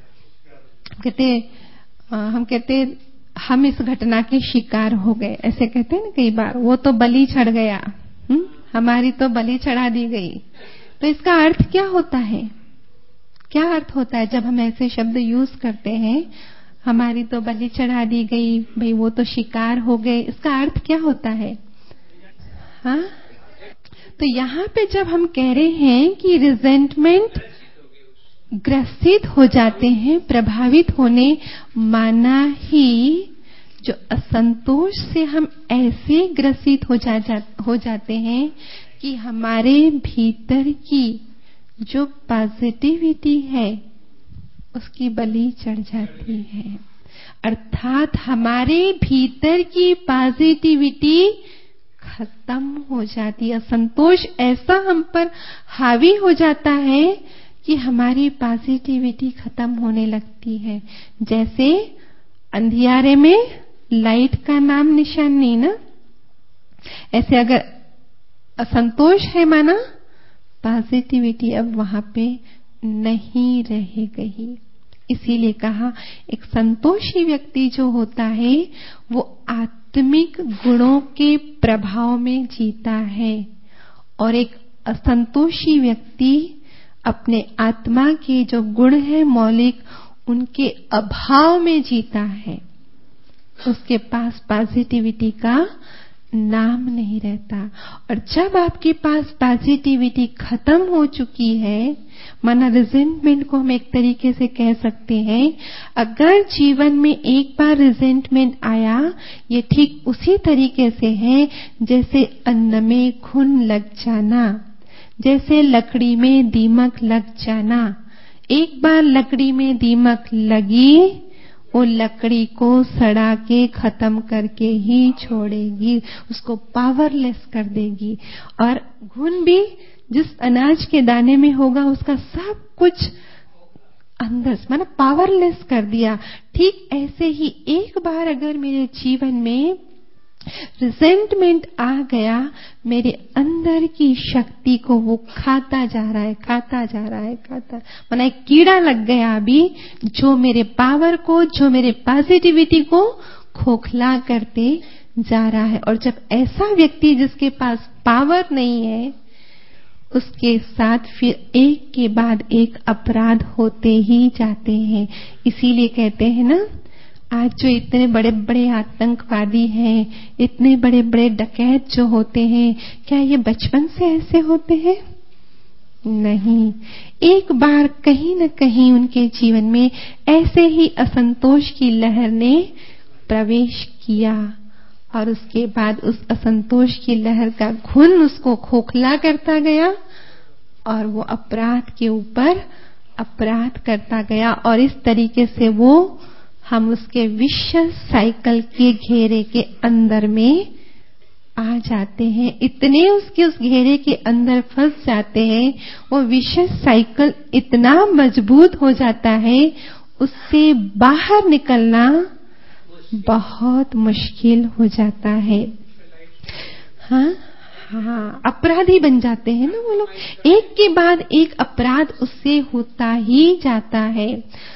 कहते हम कहते हम इस घटना के शिकार हो गए, ऐसे कहते हैं ना कई बार, वो तो बलि चढ़ गया, हुँ? हमारी तो बलि चढ़ा दी गई। तो इसका अर्थ क्या होता है, क्या अर्थ होता है जब हम ऐसे शब्द यूज करते हैं, हमारी तो बलि चढ़ा दी गई, भाई वो तो शिकार हो गए, इसका अर्थ क्या होता है। हाँ, तो यहाँ पे जब हम कह रहे हैं कि रिजेंटमेंट ग्रसित हो जाते हैं, प्रभावित होने माना ही जो असंतोष से हम ऐसे ग्रसित हो जा, जा हो जाते हैं कि हमारे भीतर की जो पॉजिटिविटी है उसकी बलि चढ़ जाती है। अर्थात हमारे भीतर की पॉजिटिविटी खत्म हो जाती है। असंतोष ऐसा हम पर हावी हो जाता है कि हमारी पॉजिटिविटी खत्म होने लगती है। जैसे अंधियारे में लाइट का नाम निशान नहीं ना, ऐसे अगर असंतोष है माना पॉजिटिविटी अब वहां पे नहीं रह गई। इसीलिए कहा एक संतोषी व्यक्ति जो होता है वो आत्मिक गुणों के प्रभाव में जीता है, और एक असंतोषी व्यक्ति अपने आत्मा के जो गुण है मौलिक, उनके अभाव में जीता है। उसके पास पॉजिटिविटी का नाम नहीं रहता। और जब आपके पास पॉजिटिविटी खत्म हो चुकी है, माना रिजेंटमेंट को हम एक तरीके से कह सकते हैं, अगर जीवन में एक बार रिजेंटमेंट आया, ये ठीक उसी तरीके से है जैसे अन्न में घुन लग जाना, जैसे लकड़ी में दीमक लग जाना। एक बार लकड़ी में दीमक लगी वो लकड़ी को सड़ा के खत्म करके ही छोड़ेगी, उसको पावरलेस कर देगी। और घुन भी जिस अनाज के दाने में होगा उसका सब कुछ अंदर मतलब पावरलेस कर दिया। ठीक ऐसे ही एक बार अगर मेरे जीवन में रिजेंटमेंट आ गया, मेरे अंदर की शक्ति को वो खाता जा रहा है, खाता जा रहा है, खाता माना एक कीड़ा लग गया अभी, जो मेरे पावर को, जो मेरे पॉजिटिविटी को खोखला करते जा रहा है। और जब ऐसा व्यक्ति जिसके पास पावर नहीं है, उसके साथ फिर एक के बाद एक अपराध होते ही जाते हैं। इसीलिए कहते हैं ना, आज जो इतने बड़े बड़े आतंकवादी हैं, इतने बड़े बड़े डकैत जो होते हैं, क्या ये बचपन से ऐसे होते हैं? नहीं, एक बार कहीं न कहीं उनके जीवन में ऐसे ही असंतोष की लहर ने प्रवेश किया और उसके बाद उस असंतोष की लहर का घुन उसको खोखला करता गया और वो अपराध के ऊपर अपराध करता गया। और इस तरीके से वो हम उसके विशेष साइकिल के घेरे के अंदर में आ जाते हैं। इतने उसके उस घेरे के अंदर फंस जाते हैं, वो विशेष साइकिल इतना मजबूत हो जाता है, उससे बाहर निकलना बहुत मुश्किल हो जाता है। हाँ हाँ, अपराधी बन जाते हैं ना वो लोग, एक के बाद एक अपराध उससे होता ही जाता है।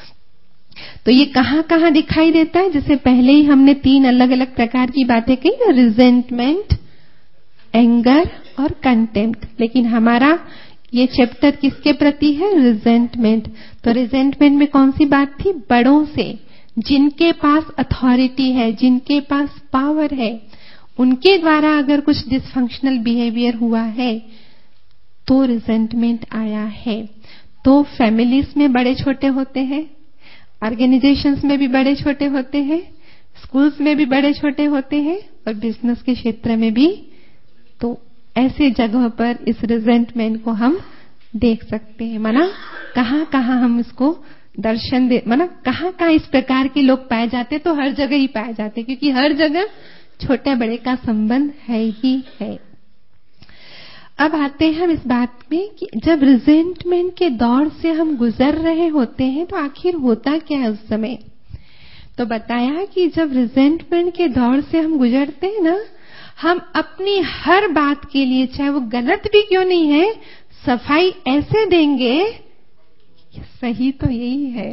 तो ये कहाँ कहाँ दिखाई देता है? जैसे पहले ही हमने तीन अलग अलग प्रकार की बातें कही ना, रिजेंटमेंट, एंगर और कंटेम्प्ट। लेकिन हमारा ये चैप्टर किसके प्रति है? रिजेंटमेंट। तो रिजेंटमेंट में कौन सी बात थी? बड़ों से, जिनके पास अथॉरिटी है, जिनके पास पावर है, उनके द्वारा अगर कुछ डिसफंक्शनल बिहेवियर हुआ है तो रिजेंटमेंट आया है। तो फैमिलीज में बड़े छोटे होते हैं, ऑर्गेनाइजेशंस में भी बड़े छोटे होते हैं, स्कूल्स में भी बड़े छोटे होते हैं और बिजनेस के क्षेत्र में भी। तो ऐसे जगह पर इस रिजेंटमेंट को हम देख सकते हैं। माना कहाँ कहाँ हम इसको दर्शन दे, माना कहाँ कहाँ इस प्रकार के लोग पाए जाते, तो हर जगह ही पाए जाते, क्योंकि हर जगह छोटे बड़े का संबंध है ही है। अब आते हैं हम इस बात में कि जब रिजेंटमेंट के दौर से हम गुजर रहे होते हैं तो आखिर होता क्या है उस समय। तो बताया कि जब रिजेंटमेंट के दौर से हम गुजरते हैं ना, हम अपनी हर बात के लिए, चाहे वो गलत भी क्यों नहीं है, सफाई ऐसे देंगे, सही तो यही है।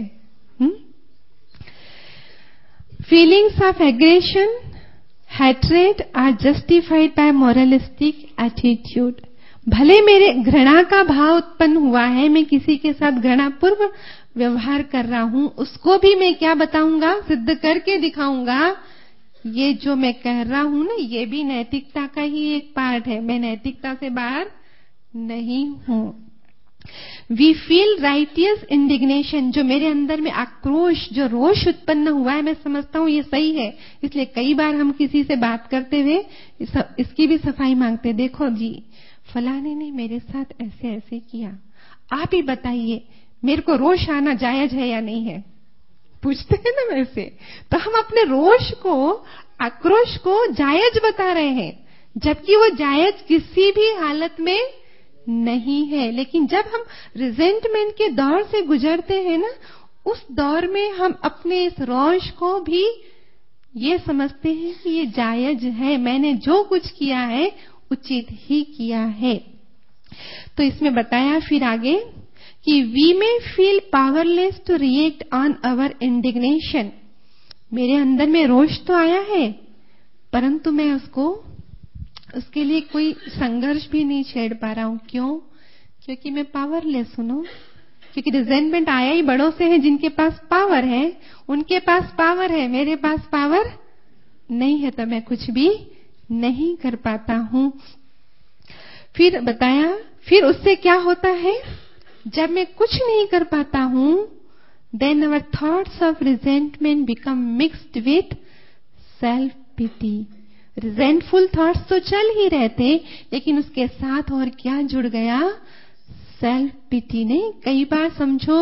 Feelings of aggression, hatred are justified by moralistic attitude। भले मेरे घृणा का भाव उत्पन्न हुआ है, मैं किसी के साथ घृणापूर्व व्यवहार कर रहा हूं, उसको भी मैं क्या बताऊंगा? सिद्ध करके दिखाऊंगा, ये जो मैं कह रहा हूं ना, ये भी नैतिकता का ही एक पार्ट है, मैं नैतिकता से बाहर नहीं हूं। वी फील राइटियस इंडिग्नेशन, जो मेरे अंदर में आक्रोश, जो रोष उत्पन्न हुआ है, मैं समझता हूँ ये सही है, इसलिए कई बार हम किसी से बात करते हुए इस, इसकी भी सफाई मांगते, देखो जी फलाने ने मेरे साथ ऐसे ऐसे किया, आप ही बताइए मेरे को रोष आना जायज है या नहीं है, पूछते हैं ना वैसे। तो हम अपने रोष को, आक्रोश को जायज बता रहे हैं, जबकि वो जायज किसी भी हालत में नहीं है। लेकिन जब हम रिजेंटमेंट के दौर से गुजरते हैं ना, उस दौर में हम अपने इस रोष को भी ये समझते हैं कि ये जायज है, मैंने जो कुछ किया है उचित ही किया है। तो इसमें बताया फिर आगे कि we may feel powerless to react on our indignation. मेरे अंदर में रोष तो आया है, परंतु मैं उसको उसके लिए कोई संघर्ष भी नहीं छेड़ पा रहा हूं। क्यों? क्योंकि मैं पावरलेस हूं ना। क्योंकि रिजेंटमेंट आया ही बड़ों से है, जिनके पास पावर है, उनके पास पावर है, मेरे पास पावर नहीं है, तो मैं कुछ भी नहीं कर पाता हूं। फिर बताया, फिर उससे क्या होता है, जब मैं कुछ नहीं कर पाता हूं, then our thoughts of resentment become mixed with self pity. Resentful thoughts तो चल ही रहे थे, लेकिन उसके साथ और क्या जुड़ गया? सेल्फ पिटी ने। कई बार समझो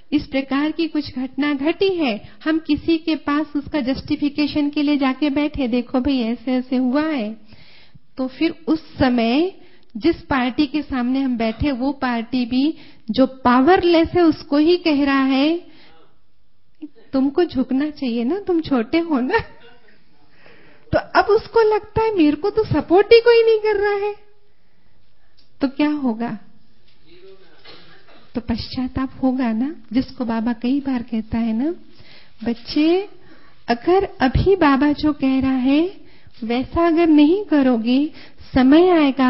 इस प्रकार की कुछ घटना घटी है, हम किसी के पास उसका जस्टिफिकेशन के लिए जाके बैठे, देखो भाई ऐसे ऐसे हुआ है, तो फिर उस समय जिस पार्टी के सामने हम बैठे वो पार्टी भी जो पावरलेस है उसको ही कह रहा है तुमको झुकना चाहिए ना, तुम छोटे हो ना। तो अब उसको लगता है मेरे को तो सपोर्ट ही कोई नहीं कर रहा है, तो क्या होगा? तो पश्चाताप होगा ना, जिसको बाबा कई बार कहता है ना, बच्चे अगर अभी बाबा जो कह रहा है वैसा अगर नहीं करोगे, समय आएगा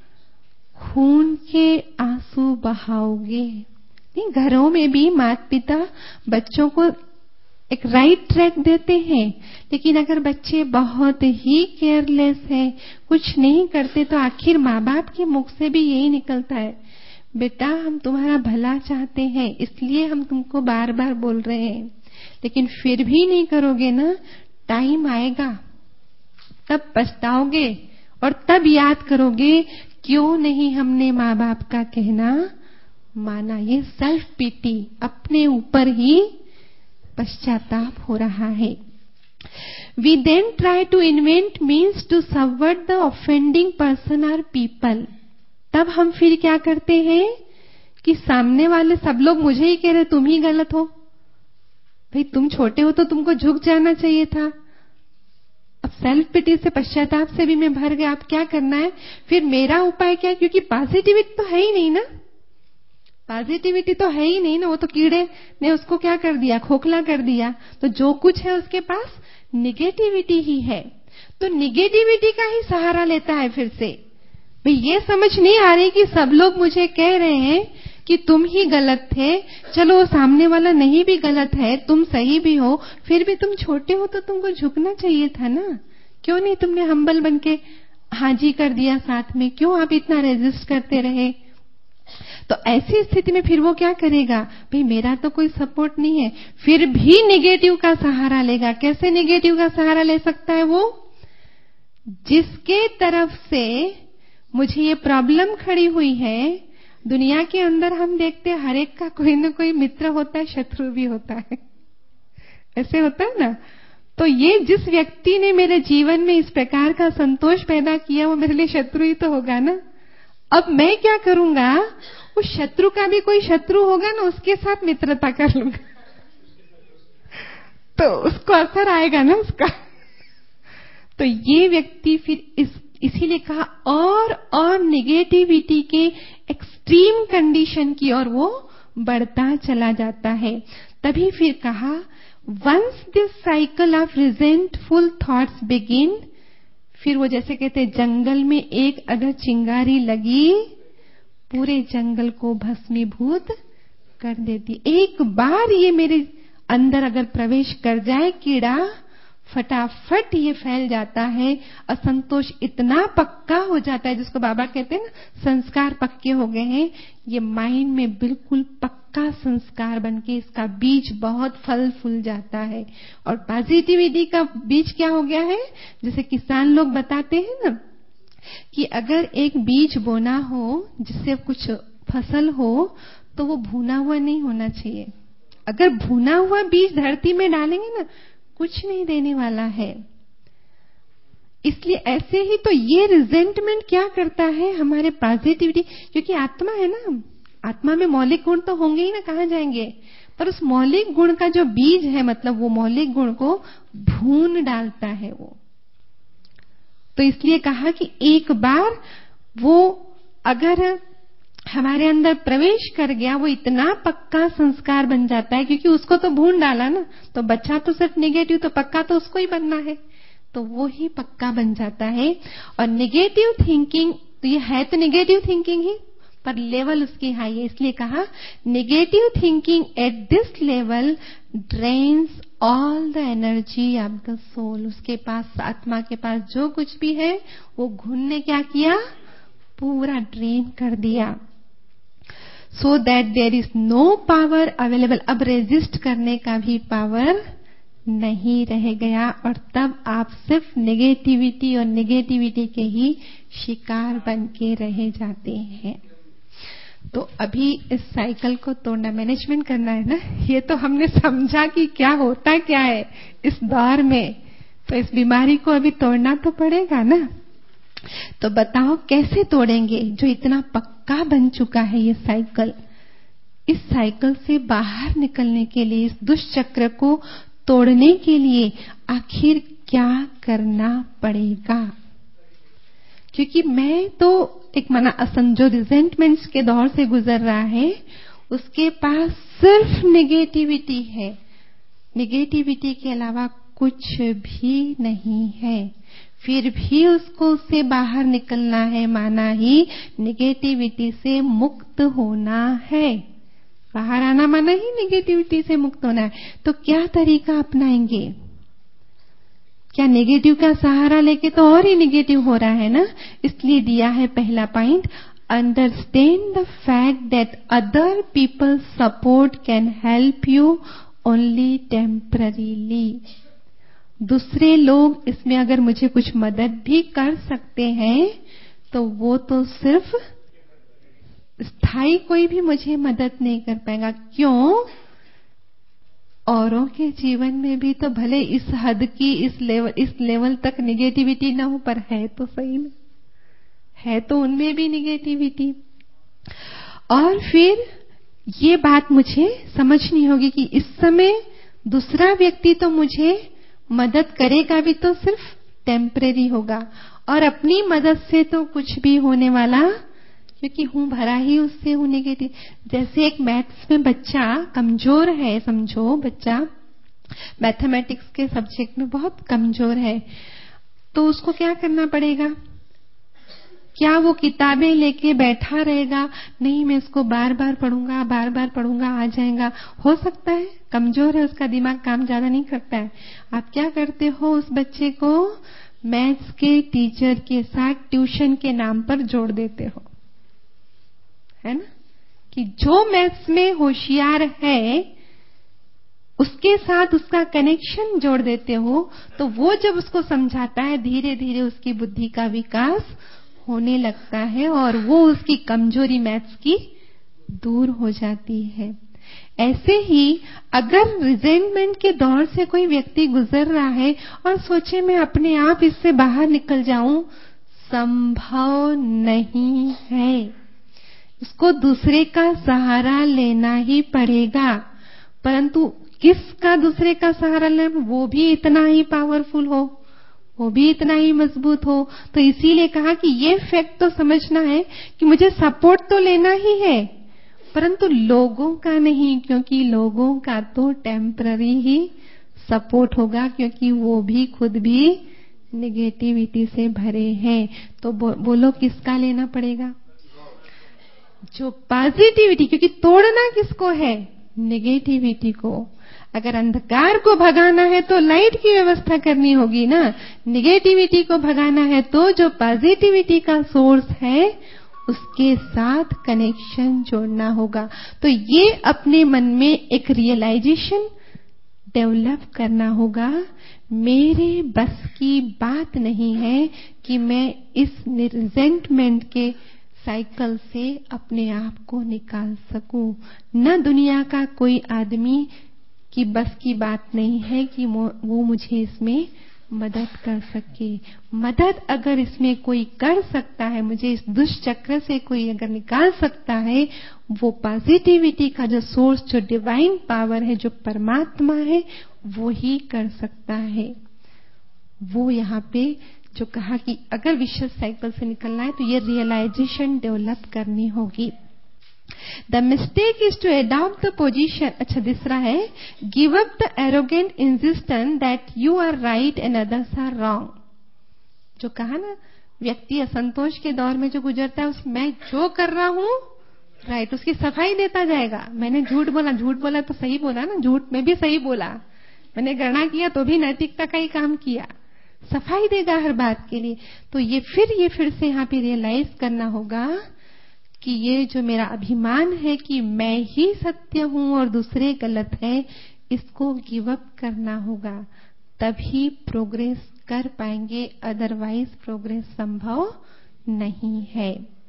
खून के आंसू बहाओगे। नहीं, घरों में भी माता पिता बच्चों को एक राइट ट्रैक देते हैं, लेकिन अगर बच्चे बहुत ही केयरलेस है, कुछ नहीं करते, तो आखिर माँ बाप के मुख से भी यही निकलता है, बेटा हम तुम्हारा भला चाहते हैं इसलिए हम तुमको बार बार बोल रहे हैं, लेकिन फिर भी नहीं करोगे ना, टाइम आएगा तब पछताओगे और तब याद करोगे क्यों नहीं हमने माँ बाप का कहना माना। ये सेल्फ पिटी, अपने ऊपर ही पश्चाताप हो रहा है। We then try to invent means to subvert the offending person or people. तब हम फिर क्या करते हैं कि सामने वाले सब लोग मुझे ही कह रहे तुम ही गलत हो, भाई तुम छोटे हो तो तुमको झुक जाना चाहिए था। अब सेल्फ पिटी से, पश्चाताप से भी मैं भर गया, अब क्या करना है? फिर मेरा उपाय क्या है? क्योंकि पॉजिटिविटी तो है ही नहीं ना, पॉजिटिविटी तो है ही नहीं ना, वो तो कीड़े ने उसको क्या कर दिया, खोखला कर दिया। तो जो कुछ है उसके पास निगेटिविटी ही है, तो निगेटिविटी का ही सहारा लेता है फिर से। भाई ये समझ नहीं आ रही कि सब लोग मुझे कह रहे हैं कि तुम ही गलत थे, चलो सामने वाला नहीं भी गलत है, तुम सही भी हो, फिर भी तुम छोटे हो तो तुमको झुकना चाहिए था ना, क्यों नहीं तुमने हम्बल बनके हाजी कर दिया साथ में, क्यों आप इतना रेजिस्ट करते रहे? तो ऐसी स्थिति में फिर वो क्या करेगा? भाई मेरा तो कोई सपोर्ट नहीं है, फिर भी नेगेटिव का सहारा लेगा। कैसे नेगेटिव का सहारा ले सकता है वो? जिसके तरफ से मुझे ये प्रॉब्लम खड़ी हुई है, दुनिया के अंदर हम देखते हैं हर एक का कोई ना कोई मित्र होता है, शत्रु भी होता है, ऐसे होता है ना। तो ये जिस व्यक्ति ने मेरे जीवन में इस प्रकार का संतोष पैदा किया वो मेरे लिए शत्रु ही तो होगा ना। अब मैं क्या करूंगा, उस शत्रु का भी कोई शत्रु होगा ना, उसके साथ मित्रता कर लूंगा, तो उसको असर आएगा ना उसका। तो ये व्यक्ति फिर इस इसीलिए कहा और और नेगेटिविटी के एक्सट्रीम कंडीशन की ओर वो बढ़ता चला जाता है। तभी फिर कहा once this cycle of resentful thoughts begin, फिर वो जैसे कहते हैं जंगल में एक अगर चिंगारी लगी पूरे जंगल को भस्मीभूत कर देती। एक बार ये मेरे अंदर अगर प्रवेश कर जाए कीड़ा, फटाफट ये फैल जाता है, असंतोष इतना पक्का हो जाता है, जिसको बाबा कहते हैं ना संस्कार पक्के हो गए हैं, ये माइंड में बिल्कुल पक्का संस्कार बनके इसका बीज बहुत फल फूल जाता है। और पॉजिटिविटी का बीज क्या हो गया है, जैसे किसान लोग बताते हैं ना कि अगर एक बीज बोना हो जिससे कुछ फसल हो तो वो भुना हुआ नहीं होना चाहिए। अगर भुना हुआ बीज धरती में डालेंगे ना, कुछ नहीं देने वाला है। इसलिए ऐसे ही तो ये रिजेंटमेंट क्या करता है हमारे पॉजिटिविटी, क्योंकि आत्मा है ना, आत्मा में मौलिक गुण तो होंगे ही ना, कहाँ जाएंगे, पर उस मौलिक गुण का जो बीज है, मतलब वो मौलिक गुण को भून डालता है वो। तो इसलिए कहा कि एक बार वो अगर हमारे अंदर प्रवेश कर गया, वो इतना पक्का संस्कार बन जाता है, क्योंकि उसको तो भून डाला ना, तो बच्चा तो सिर्फ नेगेटिव, तो पक्का तो उसको ही बनना है, तो वो ही पक्का बन जाता है। और नेगेटिव थिंकिंग, तो ये है तो नेगेटिव थिंकिंग ही, पर लेवल उसकी हाई है, इसलिए कहा negative thinking at this level drains all the energy of the soul. उसके पास, आत्मा के पास जो कुछ भी है वो घुन ने क्या किया, पूरा ड्रेन कर दिया। So that there is no power available, अब रेजिस्ट करने का भी पावर नहीं रह गया, और तब आप सिर्फ नेगेटिविटी और नेगेटिविटी के ही शिकार बन के रह जाते हैं। तो अभी इस साइकिल को तोड़ना, मैनेजमेंट करना है ना। ये तो हमने समझा कि क्या होता क्या है इस दौर में, तो इस बीमारी को अभी तोड़ना तो पड़ेगा ना। तो बताओ कैसे तोड़ेंगे जो इतना पक्का बन चुका है ये साइकिल। इस साइकिल से बाहर निकलने के लिए, इस दुष्चक्र को तोड़ने के लिए आखिर क्या करना पड़ेगा? क्योंकि मैं तो एक मना असन जो रिजेंटमेंट्स के दौर से गुजर रहा है, उसके पास सिर्फ नेगेटिविटी है, नेगेटिविटी के अलावा कुछ भी नहीं है। फिर भी उसको उससे बाहर निकलना है, माना ही नेगेटिविटी से मुक्त होना है। बाहर आना माना ही नेगेटिविटी से मुक्त होना है। तो क्या तरीका अपनाएंगे? क्या नेगेटिव का सहारा लेके तो और ही नेगेटिव हो रहा है ना। इसलिए दिया है पहला point, understand the fact that other people support can help you only temporarily. दूसरे लोग इसमें अगर मुझे कुछ मदद भी कर सकते हैं तो वो तो सिर्फ स्थायी, कोई भी मुझे मदद नहीं कर पाएगा। क्यों? औरों के जीवन में भी तो भले इस हद की, इस लेवल इस लेवल तक नेगेटिविटी ना हो, पर है तो सही में, है तो उनमें भी नेगेटिविटी। और फिर ये बात मुझे समझनी होगी कि इस समय दूसरा व्यक्ति तो मुझे मदद करेगा भी तो सिर्फ टेम्परेरी होगा, और अपनी मदद से तो कुछ भी होने वाला, क्योंकि हूं भरा ही उससे हूं नेगेटिव। जैसे एक मैथ्स में बच्चा कमजोर है, समझो बच्चा मैथमेटिक्स के सब्जेक्ट में बहुत कमजोर है, तो उसको क्या करना पड़ेगा? क्या वो किताबें लेके बैठा रहेगा? नहीं, मैं इसको बार बार पढ़ूंगा, बार बार पढ़ूंगा, आ जाएगा। हो सकता है कमजोर है, उसका दिमाग काम ज्यादा नहीं करता है। आप क्या करते हो? उस बच्चे को मैथ्स के टीचर के साथ ट्यूशन के नाम पर जोड़ देते हो, है ना। कि जो मैथ्स में होशियार है उसके साथ उसका कनेक्शन जोड़ देते हो, तो वो जब उसको समझाता है, धीरे धीरे उसकी बुद्धि का विकास होने लगता है और वो उसकी कमजोरी मैथ्स की दूर हो जाती है। ऐसे ही अगर रिजेंटमेंट के दौर से कोई व्यक्ति गुजर रहा है और सोचे मैं अपने आप इससे बाहर निकल जाऊं, संभव नहीं है। इसको दूसरे का सहारा लेना ही पड़ेगा। परंतु किसका दूसरे का सहारा लेना? वो भी इतना ही पावरफुल हो, वो भी इतना ही मजबूत हो। तो इसीलिए कहा कि ये फैक्ट तो समझना है कि मुझे सपोर्ट तो लेना ही है, परंतु लोगों का नहीं, क्योंकि लोगों का तो टेम्पररी ही सपोर्ट होगा, क्योंकि वो भी खुद भी नेगेटिविटी से भरे हैं। तो बो, बोलो किसका लेना पड़ेगा? जो पॉजिटिविटी, क्योंकि तोड़ना किसको है? नेगेटिविटी को। अगर अंधकार को भगाना है तो लाइट की व्यवस्था करनी होगी ना। नेगेटिविटी को भगाना है तो जो पॉजिटिविटी का सोर्स है उसके साथ कनेक्शन जोड़ना होगा। तो ये अपने मन में एक रियलाइजेशन डेवलप करना होगा, मेरे बस की बात नहीं है कि मैं इस रिजेंटमेंट के साइकिल से अपने आप को निकाल सकूं। न दुनिया का कोई आदमी की बस की बात नहीं है कि वो मुझे इसमें मदद कर सके। मदद अगर इसमें कोई कर सकता है, मुझे इस दुष्चक्र से कोई अगर निकाल सकता है, वो पॉजिटिविटी का जो सोर्स, जो डिवाइन पावर है, जो परमात्मा है, वो ही कर सकता है। वो यहाँ पे जो कहा कि अगर विशेष साइकिल से निकलना है तो ये रियलाइजेशन डेवलप करनी होगी। The mistake is to adopt the position. अच्छा, दूसरा है give up the arrogant insistence that you are right and others are wrong. जो कहा ना, व्यक्ति असंतोष के दौर में जो गुजरता है, उस मैं जो कर रहा हूं राइट, उसकी सफाई देता जाएगा। मैंने झूठ बोला, झूठ बोला तो सही बोला ना, झूठ में भी सही बोला। मैंने गणना किया तो भी नैतिकता का ही काम किया, सफाई देगा हर बात के लिए। तो ये फिर ये फिर से यहाँ पे रियलाइज करना होगा कि ये जो मेरा अभिमान है कि मैं ही सत्य हूं और दूसरे गलत है, इसको गिव अप करना होगा, तभी प्रोग्रेस कर पाएंगे, अदरवाइज प्रोग्रेस संभव नहीं है।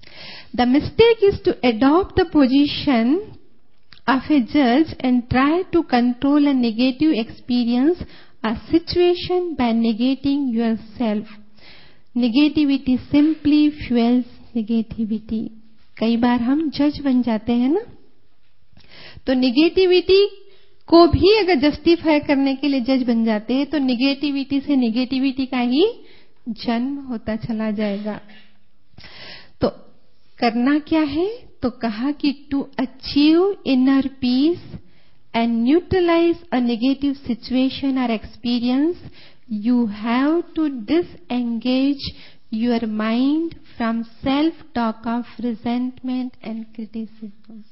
The mistake is to adopt the position of a judge and try to control a negative experience or situation by negating yourself. Negativity simply fuels negativity. कई बार हम जज बन जाते हैं ना, तो नेगेटिविटी को भी अगर जस्टिफाई करने के लिए जज बन जाते हैं तो नेगेटिविटी से नेगेटिविटी का ही जन्म होता चला जाएगा। तो करना क्या है? तो कहा कि to achieve inner peace and neutralize a negative situation और experience you have to disengage your mind from self talk of resentment and criticism.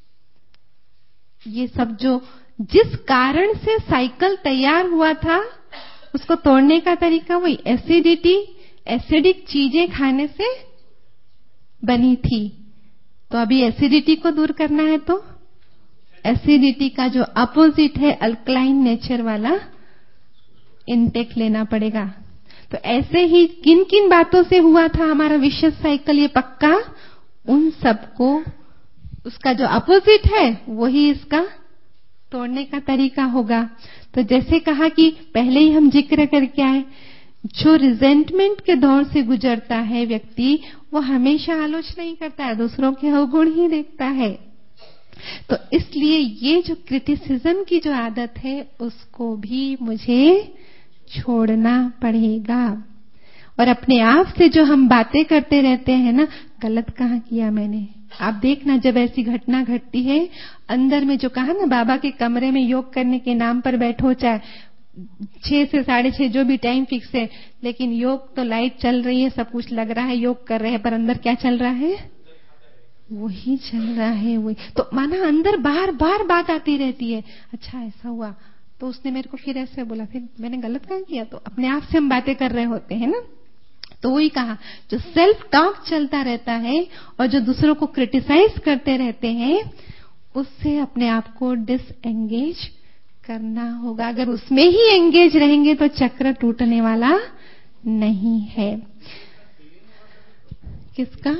ये सब जो जिस कारण से साइकिल तैयार हुआ था उसको तोड़ने का तरीका वही एसिडिटी, एसिडिक चीजें खाने से बनी थी। तो अभी एसिडिटी को दूर करना है तो एसिडिटी का जो अपोजिट है अल्कलाइन नेचर वाला इनटेक लेना पड़ेगा। तो ऐसे ही किन किन बातों से हुआ था हमारा विशेष साइकिल ये पक्का, उन सबको उसका जो अपोजिट है वही इसका तोड़ने का तरीका होगा। तो जैसे कहा कि पहले ही हम जिक्र करके आए, जो रिजेंटमेंट के दौर से गुजरता है व्यक्ति वो हमेशा आलोचना ही करता है, दूसरों के अवगुण ही देखता है। तो इसलिए ये जो क्रिटिसिज्म की जो आदत है उसको भी मुझे छोड़ना पड़ेगा। और अपने आप से जो हम बातें करते रहते हैं ना, गलत कहाँ किया मैंने, आप देखना जब ऐसी घटना घटती है अंदर में जो कहा ना बाबा के कमरे में योग करने के नाम पर बैठो, चाहे छह से साढ़े छह जो भी टाइम फिक्स है, लेकिन योग तो लाइट चल रही है, सब कुछ लग रहा है योग कर रहे हैं, पर अंदर क्या चल रहा है? वही चल रहा है वही। तो माना अंदर बार बार बात आती रहती है, अच्छा ऐसा हुआ तो उसने मेरे को फिर ऐसे बोला, फिर मैंने गलत क्या किया। तो अपने आप से हम बातें कर रहे होते हैं ना। तो वही कहा जो सेल्फ टॉक चलता रहता है और जो दूसरों को क्रिटिसाइज करते रहते हैं उससे अपने आप को डिसएंगेज करना होगा। अगर उसमें ही एंगेज रहेंगे तो चक्र टूटने वाला नहीं है। किसका?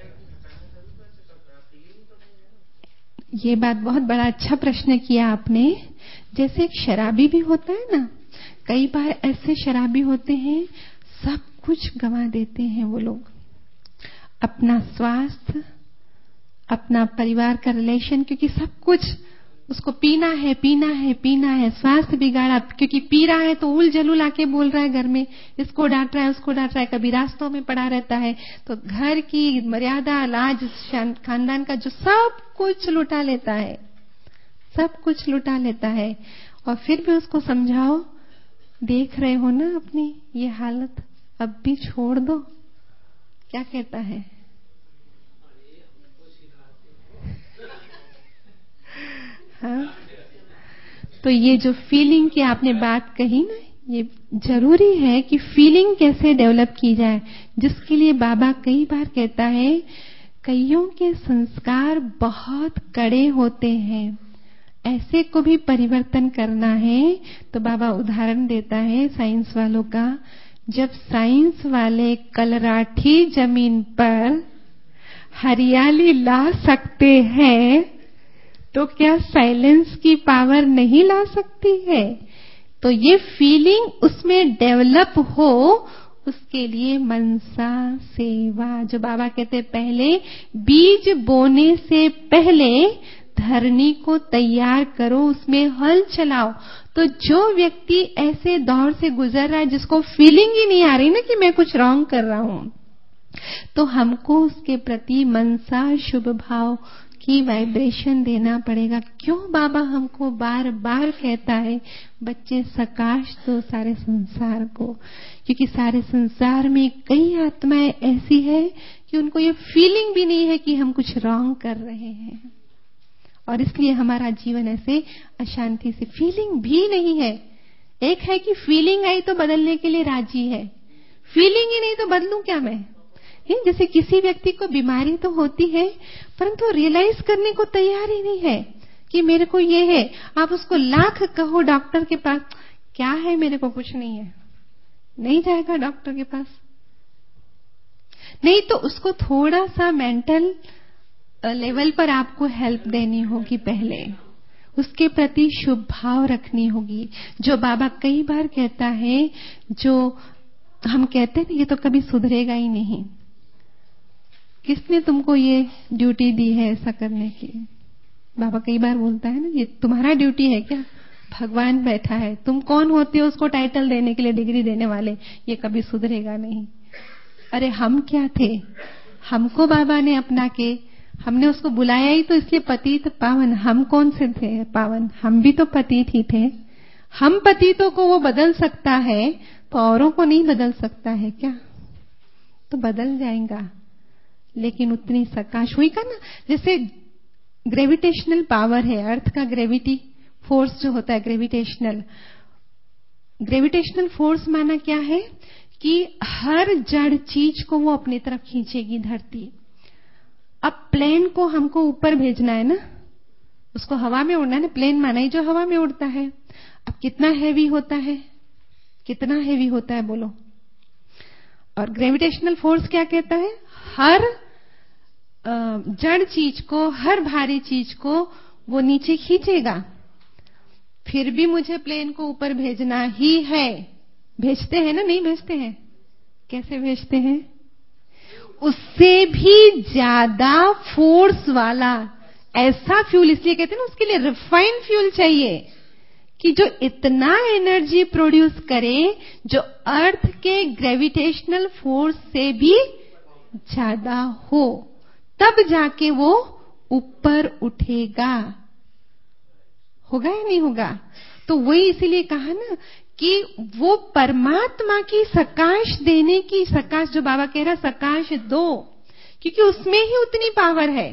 ये बात बहुत बड़ा अच्छा प्रश्न किया आपने। जैसे एक शराबी भी होता है ना, कई बार ऐसे शराबी होते हैं सब कुछ गंवा देते हैं वो लोग, अपना स्वास्थ्य, अपना परिवार का रिलेशन, क्योंकि सब कुछ उसको पीना है पीना है पीना है, स्वास्थ्य बिगाड़ा क्योंकि पी रहा है तो उल जलूल आके बोल रहा है घर में, इसको डांट रहा है उसको डांट रहा है, कभी रास्तों में पड़ा रहता है। तो घर की मर्यादा, लाज, खानदान का जो सब कुछ लुटा लेता है, सब कुछ लुटा लेता है। और फिर भी उसको समझाओ, देख रहे हो ना अपनी ये हालत, अब भी छोड़ दो, क्या कहता है? हाँ? तो ये जो फीलिंग की आपने बात कही ना, ये जरूरी है कि फीलिंग कैसे डेवलप की जाए, जिसके लिए बाबा कई बार कहता है कईयों के संस्कार बहुत कड़े होते हैं, ऐसे को भी परिवर्तन करना है। तो बाबा उदाहरण देता है साइंस वालों का। जब साइंस वाले कलराठी जमीन पर हरियाली ला सकते हैं तो क्या साइलेंस की पावर नहीं ला सकती है? तो ये फीलिंग उसमें डेवलप हो, उसके लिए मनसा सेवा, जो बाबा कहते पहले बीज बोने से पहले धरनी को तैयार करो, उसमें हल चलाओ। तो जो व्यक्ति ऐसे दौर से गुजर रहा है जिसको फीलिंग ही नहीं आ रही ना कि मैं कुछ रॉन्ग कर रहा हूं, तो हमको उसके प्रति मनसा शुभ भाव की वाइब्रेशन देना पड़ेगा। क्यों बाबा हमको बार बार कहता है बच्चे सकाश दो सारे संसार को? क्योंकि सारे संसार में कई आत्माएं ऐसी है कि उनको ये फीलिंग भी नहीं है कि हम कुछ रॉन्ग कर रहे हैं, और इसलिए हमारा जीवन ऐसे अशांति से, फीलिंग भी नहीं है। एक है कि फीलिंग आई तो बदलने के लिए राजी है, फीलिंग ही नहीं तो बदलूं क्या मैं? जैसे किसी व्यक्ति को बीमारी तो होती है परंतु रियलाइज करने को तैयार ही नहीं है कि मेरे को ये है। आप उसको लाख कहो डॉक्टर के पास, क्या है मेरे को कुछ नहीं है, नहीं जाएगा डॉक्टर के पास। नहीं तो उसको थोड़ा सा मेंटल लेवल पर आपको हेल्प देनी होगी, पहले उसके प्रति शुभ भाव रखनी होगी। जो बाबा कई बार कहता है, जो हम कहते हैं ये तो कभी सुधरेगा ही नहीं, किसने तुमको ये ड्यूटी दी है ऐसा करने की? बाबा कई बार बोलता है ना, ये तुम्हारा ड्यूटी है क्या? भगवान बैठा है, तुम कौन होते हो उसको टाइटल देने के लिए, डिग्री देने वाले? ये कभी सुधरेगा नहीं। अरे हम क्या थे? हमको बाबा ने अपना के, हमने उसको बुलाया ही तो इसलिए पतित पावन। हम कौन से थे पावन? हम भी तो पतित ही थे। हम पतितों को वो बदल सकता है तो औरों को नहीं बदल सकता है क्या? तो बदल जाएगा, लेकिन उतनी सकाश हुई का ना। जैसे ग्रेविटेशनल पावर है, अर्थ का ग्रेविटी फोर्स जो होता है, ग्रेविटेशनल ग्रेविटेशनल फोर्स माना क्या है कि हर जड़ चीज को वो अपनी तरफ खींचेगी धरती। अब प्लेन को हमको ऊपर भेजना है ना, उसको हवा में उड़ना है ना, प्लेन माना ही जो हवा में उड़ता है। अब कितना हैवी होता है, कितना हैवी होता है बोलो? और ग्रेविटेशनल फोर्स क्या कहता है? हर जड़ चीज को, हर भारी चीज को वो नीचे खींचेगा। फिर भी मुझे प्लेन को ऊपर भेजना ही है। भेजते हैं ना, नहीं भेजते हैं? कैसे भेजते हैं? उससे भी ज्यादा फोर्स वाला ऐसा फ्यूल, इसलिए कहते हैं ना उसके लिए रिफाइंड फ्यूल चाहिए कि जो इतना एनर्जी प्रोड्यूस करे जो अर्थ के ग्रेविटेशनल फोर्स से भी ज्यादा हो, तब जाके वो ऊपर उठेगा। होगा या नहीं होगा? तो वही इसीलिए कहा ना कि वो परमात्मा की सकाश देने की, सकाश जो बाबा कह रहा सकाश दो, क्योंकि उसमें ही उतनी पावर है।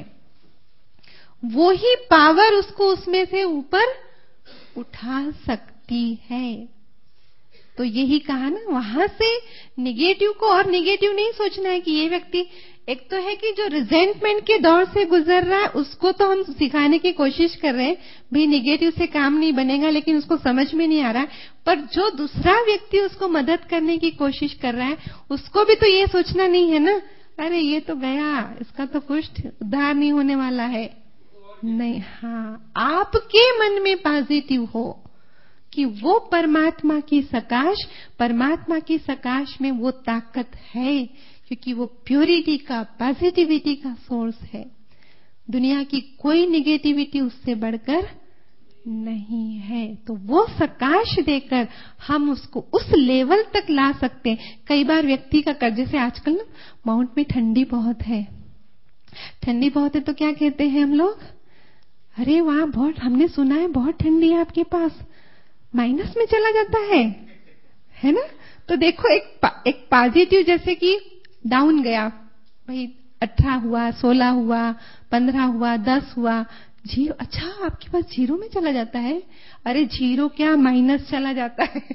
वो ही पावर उसको उसमें से ऊपर उठा सकती है। तो यही कहा ना, वहां से निगेटिव को, और निगेटिव नहीं सोचना है कि ये व्यक्ति, एक तो है कि जो रिजेंटमेंट के दौर से गुजर रहा है उसको तो हम सिखाने की कोशिश कर रहे हैं, भाई निगेटिव से काम नहीं बनेगा, लेकिन उसको समझ में नहीं आ रहा है। पर जो दूसरा व्यक्ति उसको मदद करने की कोशिश कर रहा है, उसको भी तो ये सोचना नहीं है ना, अरे ये तो गया, इसका तो कुछ उद्धार नहीं होने वाला है। नहीं, हाँ, आपके मन में पॉजिटिव हो कि वो परमात्मा की सकाश, परमात्मा की सकाश में वो ताकत है, क्योंकि वो प्योरिटी का, पॉजिटिविटी का सोर्स है। दुनिया की कोई निगेटिविटी उससे बढ़कर नहीं है। तो वो सकाश देकर हम उसको उस लेवल तक ला सकते हैं। कई बार व्यक्ति का कर, जैसे आजकल ना माउंट में ठंडी बहुत है, ठंडी बहुत है तो क्या कहते हैं हम लोग? अरे वहां बहुत, हमने सुना है बहुत ठंडी है आपके पास, माइनस में चला जाता है, है ना? तो देखो एक एक पॉजिटिव, जैसे कि डाउन गया, भाई अठारह हुआ, सोलह हुआ, पंद्रह हुआ, दस हुआ, जीरो, अच्छा आपके पास जीरो में चला जाता है? अरे जीरो क्या, माइनस चला जाता है।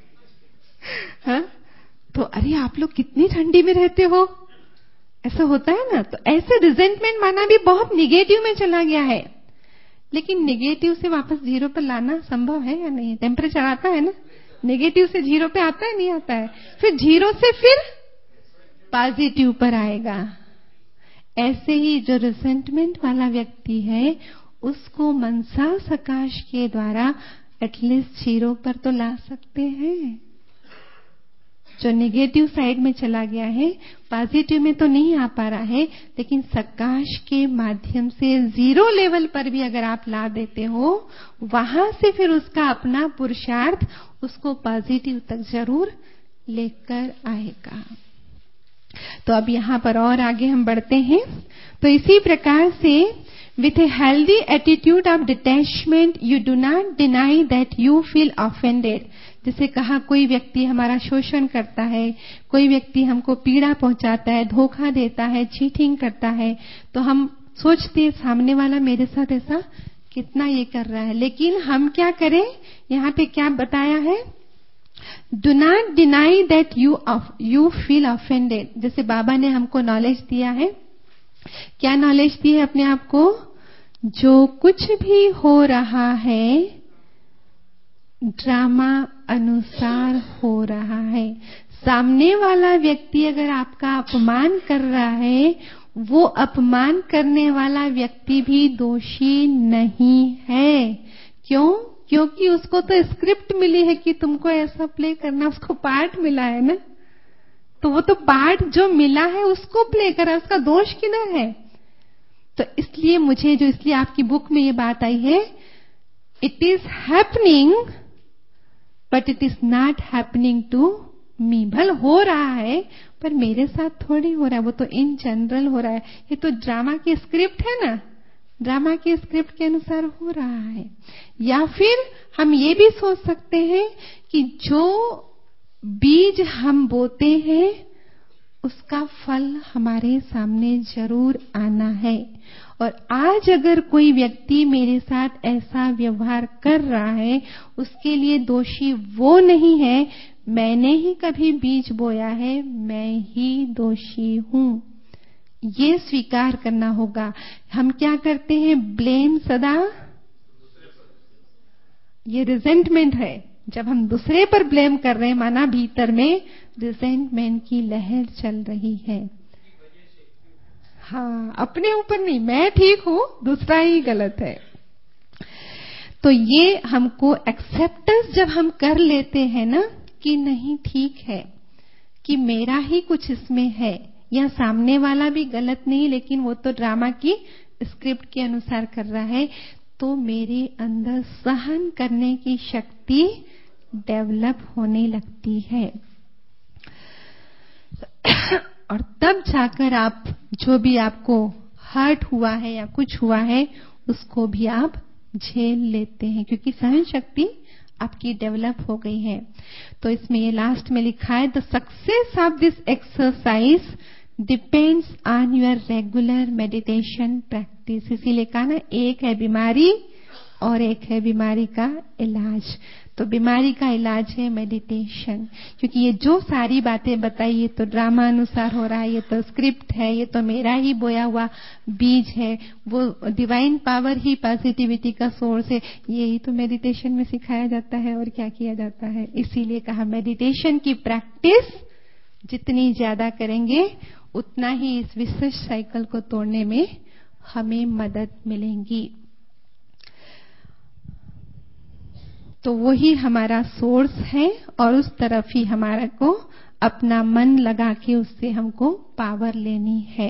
हाँ? तो अरे आप लोग कितनी ठंडी में रहते हो, ऐसा होता है ना? तो ऐसे रिजेंटमेंट माना भी बहुत निगेटिव में चला गया है, लेकिन नेगेटिव से वापस जीरो पर लाना संभव है या नहीं? टेम्परेचर आता है ना, नेगेटिव से जीरो पे आता है, नहीं आता है? फिर जीरो से फिर पॉजिटिव पर आएगा। ऐसे ही जो रिसेंटमेंट वाला व्यक्ति है, उसको मनसा सकाश के द्वारा एटलीस्ट जीरो पर तो ला सकते हैं। जो नेगेटिव साइड में चला गया है, पॉजिटिव में तो नहीं आ पा रहा है, लेकिन सकाश के माध्यम से जीरो लेवल पर भी अगर आप ला देते हो, वहां से फिर उसका अपना पुरुषार्थ उसको पॉजिटिव तक जरूर लेकर आएगा। तो अब यहाँ पर और आगे हम बढ़ते हैं। तो इसी प्रकार से with a healthy attitude of detachment you do not deny that you feel offended। जैसे कहा, कोई व्यक्ति हमारा शोषण करता है, कोई व्यक्ति हमको पीड़ा पहुंचाता है, धोखा देता है, चीटिंग करता है, तो हम सोचते हैं सामने वाला मेरे साथ ऐसा कितना ये कर रहा है, लेकिन हम क्या करें? यहाँ पे क्या बताया है? Do not deny that you you feel offended. जैसे बाबा ने हमको नॉलेज दिया है, क्या नॉलेज दी है अपने आप को? जो कुछ भी हो रहा है ड्रामा अनुसार हो रहा है। सामने वाला व्यक्ति अगर आपका अपमान कर रहा है, वो अपमान करने वाला व्यक्ति भी दोषी नहीं है। क्यों? क्योंकि उसको तो स्क्रिप्ट मिली है कि तुमको ऐसा प्ले करना, उसको पार्ट मिला है ना, तो वो तो पार्ट जो मिला है उसको प्ले करा, उसका दोष किधर है? तो इसलिए मुझे जो इसलिए आपकी बुक में ये बात आई है, it is happening but it is not happening to me. भल हो रहा है पर मेरे साथ थोड़ी हो रहा है, वो तो इन जनरल हो रहा है। ये तो ड्रामा की स्क्रिप्ट है ना, ड्रामा की स्क्रिप्ट के अनुसार हो रहा है। या फिर हम ये भी सोच सकते हैं कि जो बीज हम बोते हैं उसका फल हमारे सामने जरूर आना है। और आज अगर कोई व्यक्ति मेरे साथ ऐसा व्यवहार कर रहा है, उसके लिए दोषी वो नहीं है, मैंने ही कभी बीज बोया है, मैं ही दोषी हूं। ये स्वीकार करना होगा। हम क्या करते हैं? ब्लेम सदा, ये रिजेंटमेंट है। जब हम दूसरे पर ब्लेम कर रहे हैं, माना भीतर में रिजेंटमेंट की लहर चल रही है। हाँ, अपने ऊपर नहीं, मैं ठीक हूं, दूसरा ही गलत है। तो ये हमको एक्सेप्टेंस जब हम कर लेते हैं ना कि नहीं ठीक है, कि मेरा ही कुछ इसमें है, या सामने वाला भी गलत नहीं, लेकिन वो तो ड्रामा की स्क्रिप्ट के अनुसार कर रहा है, तो मेरे अंदर सहन करने की शक्ति डेवलप होने लगती है। और तब जाकर आप जो भी आपको हर्ट हुआ है या कुछ हुआ है, उसको भी आप झेल लेते हैं, क्योंकि सहन शक्ति आपकी डेवलप हो गई है। तो इसमें ये लास्ट में लिखा है, the success of this exercise depends on your regular meditation practice. इसीलिए कहा ना, एक है बीमारी और एक है बीमारी का इलाज। तो बीमारी का इलाज है मेडिटेशन, क्योंकि ये जो सारी बातें बताई, ये तो ड्रामा अनुसार हो रहा है, ये तो स्क्रिप्ट है, ये तो मेरा ही बोया हुआ बीज है, वो डिवाइन पावर ही पॉजिटिविटी का सोर्स है। यही तो मेडिटेशन में सिखाया जाता है और क्या किया जाता है। इसीलिए कहा मेडिटेशन की प्रैक्टिस जितनी ज्यादा करेंगे, उतना ही इस विशेष साइकिल को तोड़ने में हमें मदद मिलेगी। तो वही हमारा सोर्स है, और उस तरफ ही हमारा को अपना मन लगा के उससे हमको पावर लेनी है।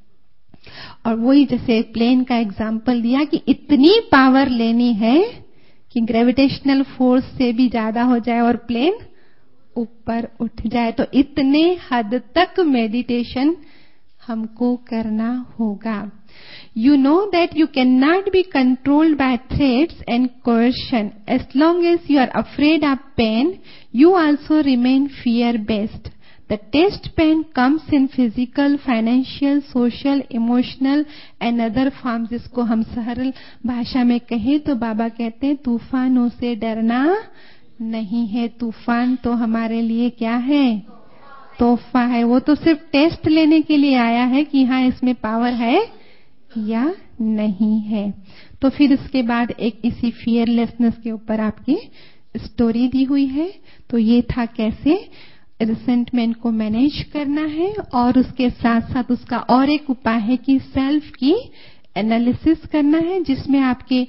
और वही जैसे प्लेन का एग्जाम्पल दिया कि इतनी पावर लेनी है कि ग्रेविटेशनल फोर्स से भी ज्यादा हो जाए और प्लेन ऊपर उठ जाए। तो इतने हद तक मेडिटेशन हमको करना होगा। You know that you cannot be controlled by threats and coercion. As long as you are afraid of pain, you also remain fear-based. The test pain comes in physical, financial, social, emotional and other forms. जिसको हम सरल भाषा में कहें तो बाबा कहते हैं, तूफानों से डरना नहीं है। तूफान तो हमारे लिए क्या है? तोहफा है। वो तो सिर्फ टेस्ट लेने के लिए आया है कि हाँ इसमें पावर है या नहीं है। तो फिर इसके बाद एक इसी फियरलेसनेस के ऊपर आपकी स्टोरी दी हुई है। तो ये था कैसे रिसेंटमेंट को मैनेज करना है, और उसके साथ साथ उसका और एक उपाय है कि सेल्फ की एनालिसिस करना है, जिसमें आपके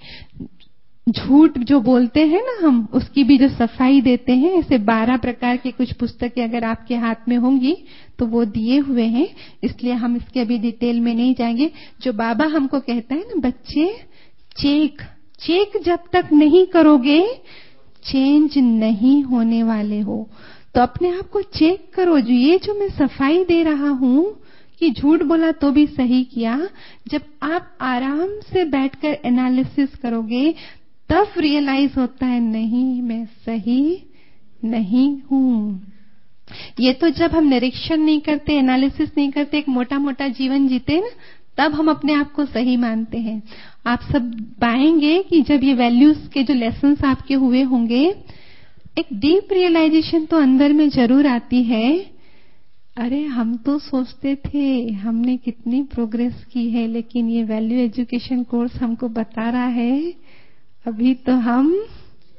झूठ जो बोलते हैं ना हम, उसकी भी जो सफाई देते हैं। ऐसे बारह प्रकार की कुछ पुस्तकें अगर आपके हाथ में होंगी तो वो दिए हुए हैं, इसलिए हम इसके अभी डिटेल में नहीं जाएंगे। जो बाबा हमको कहता है ना, बच्चे चेक चेक जब तक नहीं करोगे चेंज नहीं होने वाले हो। तो अपने आप को चेक करो, जो ये जो मैं सफाई दे रहा हूं कि झूठ बोला तो भी सही किया, जब आप आराम से बैठकर एनालिसिस करोगे तब रियलाइज होता है नहीं मैं सही नहीं हूं। ये तो जब हम निरीक्षण नहीं करते, एनालिसिस नहीं करते, एक मोटा मोटा जीवन जीते ना, तब हम अपने आप को सही मानते हैं। आप सब पाएंगे कि जब ये वैल्यूज के जो लेसन्स आपके हुए होंगे, एक डीप रियलाइजेशन तो अंदर में जरूर आती है, अरे हम तो सोचते थे हमने कितनी प्रोग्रेस की है, लेकिन ये वैल्यू एजुकेशन कोर्स हमको बता रहा है अभी तो हम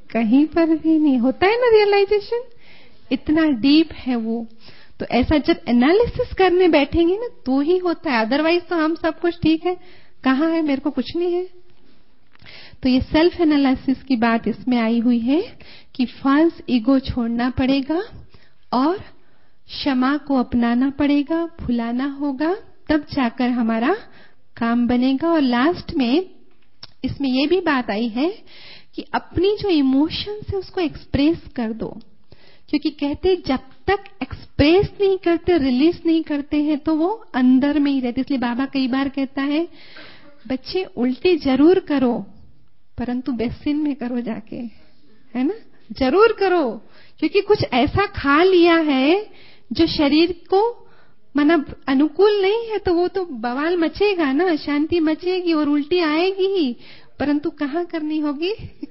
कहीं पर भी नहीं होता है ना रियलाइजेशन, इतना डीप है वो। तो ऐसा जब एनालिसिस करने बैठेंगे ना तो ही होता है, अदरवाइज तो हम सब कुछ ठीक है, कहाँ है, मेरे को कुछ नहीं है। तो ये सेल्फ एनालिसिस की बात इसमें आई हुई है कि फॉल्स ईगो छोड़ना पड़ेगा और क्षमा को अपनाना पड़ेगा, भुलाना होगा, तब जाकर हमारा काम बनेगा। और लास्ट में इसमें ये भी बात आई है कि अपनी जो इमोशंस है उसको एक्सप्रेस कर दो, क्योंकि कहते जब तक एक्सप्रेस नहीं करते, रिलीज नहीं करते हैं तो वो अंदर में ही रहते। इसलिए बाबा कई बार कहता है बच्चे उल्टी जरूर करो परंतु बेसिन में करो जाके, है ना, जरूर करो, क्योंकि कुछ ऐसा खा लिया है जो शरीर को मतलब अनुकूल नहीं है, तो वो तो बवाल मचेगा ना, अशांति मचेगी और उल्टी आएगी ही, परंतु कहाँ करनी होगी।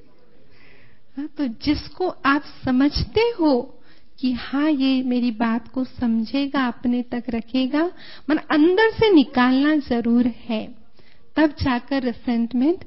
हाँ, तो जिसको आप समझते हो कि हाँ ये मेरी बात को समझेगा, अपने तक रखेगा, मन अंदर से निकालना जरूर है, तब जाकर रिसेंटमेंट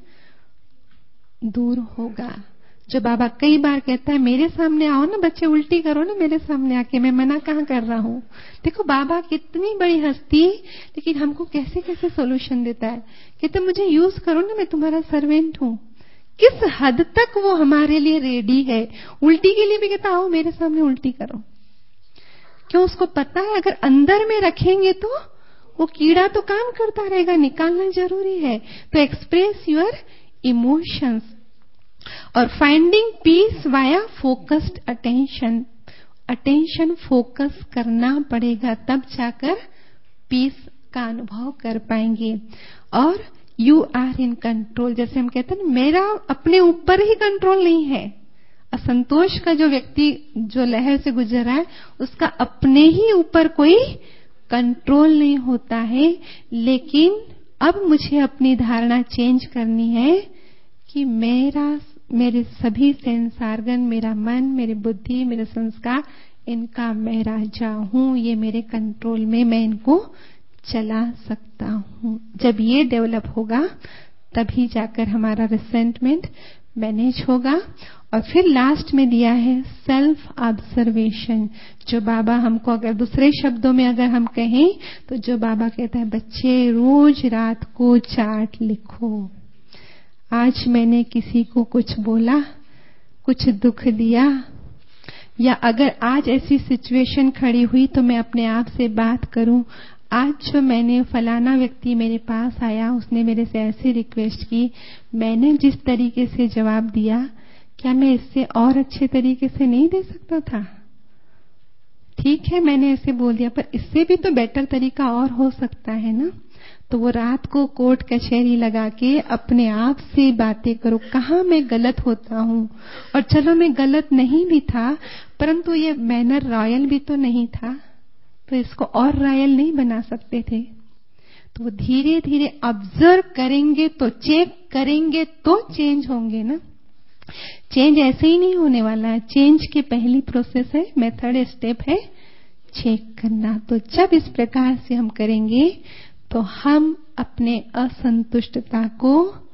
दूर होगा। जो बाबा कई बार कहता है मेरे सामने आओ ना बच्चे, उल्टी करो ना मेरे सामने आके, मैं मना कहाँ कर रहा हूँ। देखो बाबा कितनी बड़ी हस्ती, लेकिन हमको कैसे कैसे सॉल्यूशन देता है। कहते मुझे यूज करो ना, मैं तुम्हारा सर्वेंट हूँ। किस हद तक वो हमारे लिए रेडी है। उल्टी के लिए भी कहता आओ मेरे सामने उल्टी करो। क्यों? उसको पता है अगर अंदर में रखेंगे तो वो कीड़ा तो काम करता रहेगा, निकालना जरूरी है। तो एक्सप्रेस योर इमोशंस और finding peace via focused attention. Attention focus करना पड़ेगा, तब जाकर पीस का अनुभव कर पाएंगे। और यू आर इन कंट्रोल, जैसे हम कहते हैं ना, मेरा अपने ऊपर ही कंट्रोल नहीं है। असंतोष का जो व्यक्ति जो लहर से गुजर रहा है उसका अपने ही ऊपर कोई कंट्रोल नहीं होता है। लेकिन अब मुझे अपनी धारणा चेंज करनी है कि मेरा मेरे सभी सेंस ऑर्गन, मेरा मन, मेरी बुद्धि, मेरे संस्कार, इनका मैं राजा हूं, ये मेरे कंट्रोल में, मैं इनको चला सकता हूं। जब ये डेवलप होगा तभी जाकर हमारा रिसेंटमेंट मैनेज होगा। और फिर लास्ट में दिया है सेल्फ ऑब्जर्वेशन, जो बाबा हमको अगर दूसरे शब्दों में अगर हम कहें तो जो बाबा कहता है बच्चे रोज रात को चार्ट लिखो। आज मैंने किसी को कुछ बोला, कुछ दुख दिया, या अगर आज ऐसी सिचुएशन खड़ी हुई तो मैं अपने आप से बात करूं, आज जो मैंने फलाना व्यक्ति मेरे पास आया, उसने मेरे से ऐसी रिक्वेस्ट की, मैंने जिस तरीके से जवाब दिया, क्या मैं इससे और अच्छे तरीके से नहीं दे सकता था? ठीक है मैंने ऐसे बोल दिया, पर इससे भी तो बेटर तरीका और हो सकता है ना। तो वो रात को कोर्ट कचहरी लगा के अपने आप से बातें करो, कहाँ मैं गलत होता हूँ। और चलो मैं गलत नहीं भी था, परंतु ये मैनर रॉयल भी तो नहीं था, तो इसको और रॉयल नहीं बना सकते थे। तो धीरे धीरे ऑब्जर्व करेंगे तो, चेक करेंगे तो चेंज होंगे ना। चेंज ऐसे ही नहीं होने वाला है। चेंज की पहली प्रोसेस है, मेथड स्टेप है चेक करना। तो जब इस प्रकार से हम करेंगे तो हम अपने असंतुष्टता को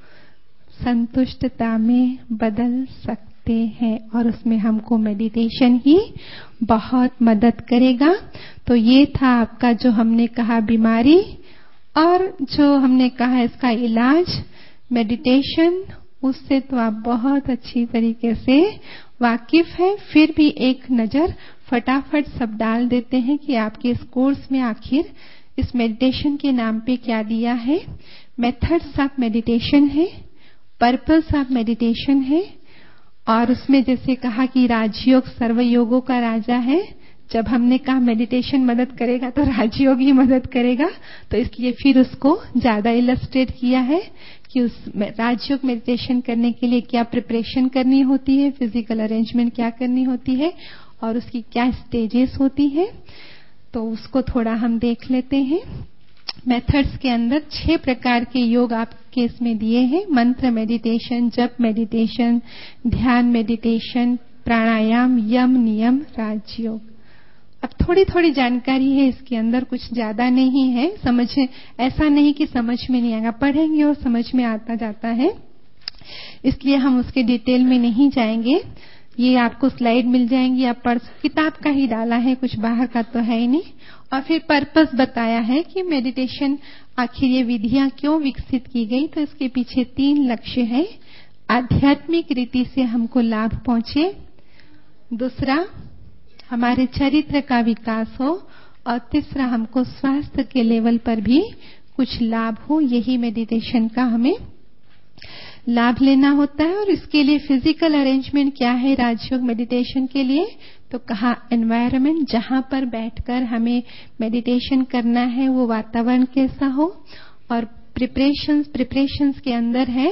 संतुष्टता में बदल सकते हैं, और उसमें हमको मेडिटेशन ही बहुत मदद करेगा। तो ये था आपका जो हमने कहा बीमारी, और जो हमने कहा इसका इलाज मेडिटेशन, उससे तो आप बहुत अच्छी तरीके से वाकिफ है। फिर भी एक नजर फटाफट सब डाल देते हैं कि आपके इस कोर्स में आखिर इस मेडिटेशन के नाम पे क्या दिया है। मेथड्स ऑफ मेडिटेशन है, पर्पस ऑफ मेडिटेशन है, और उसमें जैसे कहा कि राजयोग सर्वयोगों का राजा है। जब हमने कहा मेडिटेशन मदद करेगा तो राजयोग ही मदद करेगा, तो इसलिए फिर उसको ज्यादा इलस्ट्रेट किया है कि उस राजयोग मेडिटेशन करने के लिए क्या प्रिपरेशन करनी होती है, फिजिकल अरेंजमेंट क्या करनी होती है, और उसकी क्या स्टेजेस होती है। तो उसको थोड़ा हम देख लेते हैं। मेथड्स के अंदर छह प्रकार के योग आपके इसमें दिए हैं। मंत्र मेडिटेशन, जप मेडिटेशन, ध्यान मेडिटेशन, प्राणायाम, यम नियम, राजयोग। अब थोड़ी थोड़ी जानकारी है इसके अंदर, कुछ ज्यादा नहीं है। समझ ऐसा नहीं कि समझ में नहीं आएगा, पढ़ेंगे और समझ में आता जाता है। इसलिए हम उसके डिटेल में नहीं जाएंगे। ये आपको स्लाइड मिल जाएंगी, आप पढ़, किताब का ही डाला है, कुछ बाहर का तो है ही नहीं। और फिर पर्पस बताया है कि मेडिटेशन आखिर ये विधियां क्यों विकसित की गई। तो इसके पीछे तीन लक्ष्य है। आध्यात्मिक रीति से हमको लाभ पहुंचे, दूसरा हमारे चरित्र का विकास हो, और तीसरा हमको स्वास्थ्य के लेवल पर भी कुछ लाभ हो। यही मेडिटेशन का हमें लाभ लेना होता है। और इसके लिए फिजिकल अरेंजमेंट क्या है राजयोग मेडिटेशन के लिए, तो कहा एनवायरनमेंट, जहां पर बैठकर हमें मेडिटेशन करना है वो वातावरण कैसा हो। और प्रिपरेशंस प्रिपरेशंस के अंदर है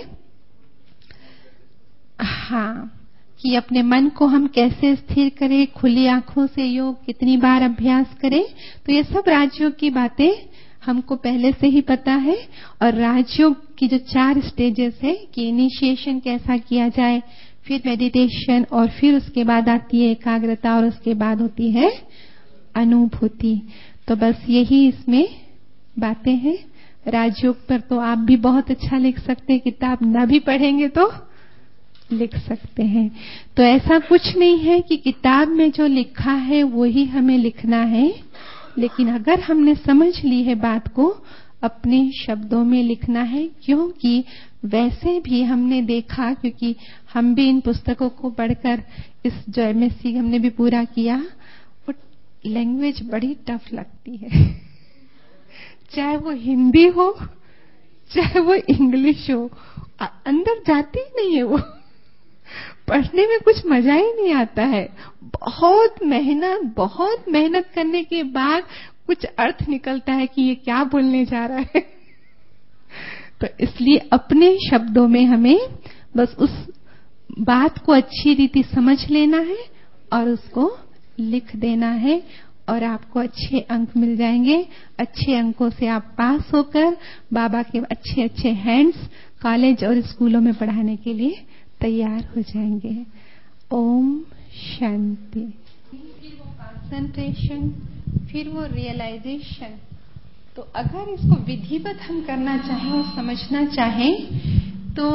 हाँ कि अपने मन को हम कैसे स्थिर करें, खुली आंखों से योग कितनी बार अभ्यास करें। तो ये सब राजयोग की बातें हमको पहले से ही पता है। और राजयोग की जो चार स्टेजेस है कि इनिशिएशन कैसा किया जाए, फिर मेडिटेशन, और फिर उसके बाद आती है एकाग्रता, और उसके बाद होती है अनुभूति। तो बस यही इसमें बातें हैं। राजयोग पर तो आप भी बहुत अच्छा लिख सकते हैं, किताब ना भी पढ़ेंगे तो लिख सकते हैं। तो ऐसा कुछ नहीं है कि किताब में जो लिखा है वो ही हमें लिखना है, लेकिन अगर हमने समझ ली है बात को, अपने शब्दों में लिखना है। क्योंकि वैसे भी हमने देखा, क्योंकि हम भी इन पुस्तकों को पढ़कर इस जो एमएससी हमने भी पूरा किया, वो लैंग्वेज बड़ी टफ लगती है। चाहे वो हिंदी हो चाहे वो इंग्लिश हो, अंदर जाती ही नहीं है वो। पढ़ने में कुछ मजा ही नहीं आता है। बहुत मेहनत बहुत मेहनत करने के बाद कुछ अर्थ निकलता है कि ये क्या बोलने जा रहा है। तो इसलिए अपने शब्दों में हमें बस उस बात को अच्छी रीति समझ लेना है और उसको लिख देना है, और आपको अच्छे अंक मिल जाएंगे। अच्छे अंकों से आप पास होकर बाबा के अच्छे अच्छे हैंड्स कॉलेज और स्कूलों में पढ़ाने के लिए तैयार हो जाएंगे। ओम शांति। फिर वो कंसंट्रेशन, फिर वो रियलाइजेशन। तो अगर इसको विधिवत हम करना चाहें और समझना चाहें तो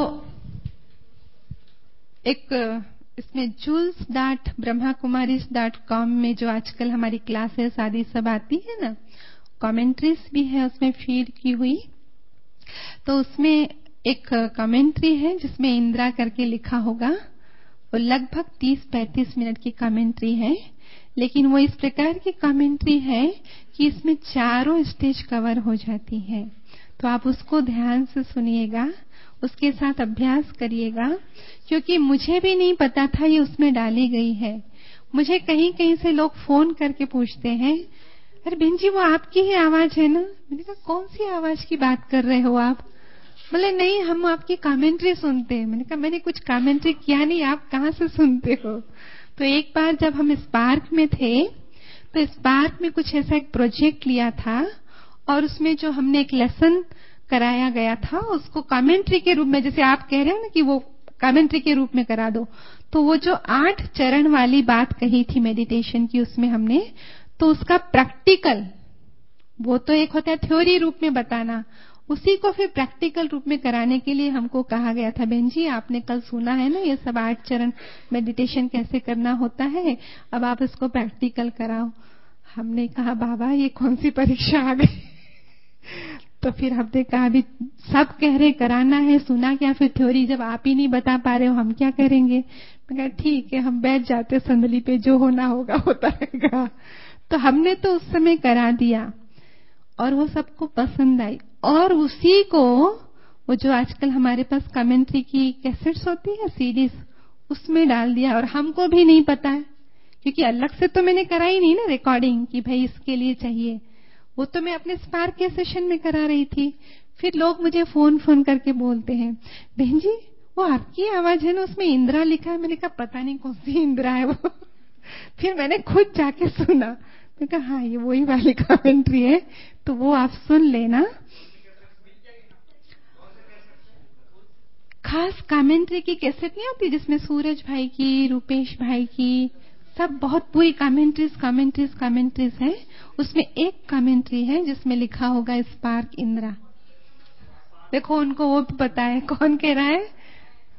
एक इसमें jewels dot Brahma Kumaris dot com में जो आजकल हमारी क्लासेस आदि सब आती है ना, कमेंट्रीज भी है उसमें फीड की हुई। तो उसमें एक कमेंट्री है जिसमें इंदिरा करके लिखा होगा, वो लगभग तीस पैंतीस मिनट की कमेंट्री है, लेकिन वो इस प्रकार की कमेंट्री है कि इसमें चारों स्टेज कवर हो जाती है। तो आप उसको ध्यान से सुनिएगा, उसके साथ अभ्यास करिएगा, क्योंकि मुझे भी नहीं पता था ये उसमें डाली गई है। मुझे कहीं कहीं से लोग फोन करके पूछते हैं, अरे बहन जी वो आपकी ही आवाज है ना। मैंने कहा कौन सी आवाज की बात कर रहे हो आप? बोले नहीं, हम आपकी कमेंट्री सुनते हैं। मैंने कहा मैंने कुछ कमेंट्री किया नहीं, आप कहाँ से सुनते हो? तो एक बार जब हम स्पार्क में थे तो स्पार्क में कुछ ऐसा एक प्रोजेक्ट लिया था, और उसमें जो हमने एक लेसन कराया गया था उसको कमेंट्री के रूप में, जैसे आप कह रहे हैं ना कि वो कमेंट्री के रूप में करा दो, तो वो जो आठ चरण वाली बात कही थी मेडिटेशन की, उसमें हमने तो उसका प्रैक्टिकल, वो तो एक होता है थ्योरी रूप में बताना, उसी को फिर प्रैक्टिकल रूप में कराने के लिए हमको कहा गया था, बहन जी आपने कल सुना है ना ये सब आठ चरण मेडिटेशन कैसे करना होता है, अब आप इसको प्रैक्टिकल कराओ। हमने कहा बाबा ये कौन सी परीक्षा आ गई। तो फिर हमने कहा अभी सब कह रहे कराना है, सुना क्या फिर थ्योरी, जब आप ही नहीं बता पा रहे हो हम क्या करेंगे। मैं कहा ठीक है, हम बैठ जाते संदली पे, जो होना होगा होता रहेगा। तो हमने तो उस समय करा दिया और वो सबको पसंद आई, और उसी को वो जो आजकल हमारे पास कमेंट्री की कैसेट्स होती है, सीडीज, उसमें डाल दिया। और हमको भी नहीं पता है, क्योंकि अलग से तो मैंने कराई नहीं ना रिकॉर्डिंग कि भाई इसके लिए चाहिए, वो तो मैं अपने स्पार्क के सेशन में करा रही थी। फिर लोग मुझे फोन फोन करके बोलते हैं, बहन जी वो आपकी आवाज है ना, उसमें इंदिरा लिखा है। मैंने कहा पता नहीं कौन सी इंदिरा है वो। फिर मैंने खुद जाके सुना, मैंने कहा हाँ ये वही वाली कमेंट्री है, तो वो आप सुन लेना। खास कमेंट्री की कैसेट नहीं आती जिसमें सूरज भाई की, रूपेश भाई की, सब बहुत पूरी कमेंट्रीज कमेंट्रीज कमेंट्रीज है। उसमें एक कमेंट्री है जिसमें लिखा होगा स्पार्क इंदिरा। देखो उनको वो भी पता है कौन कह रहा है,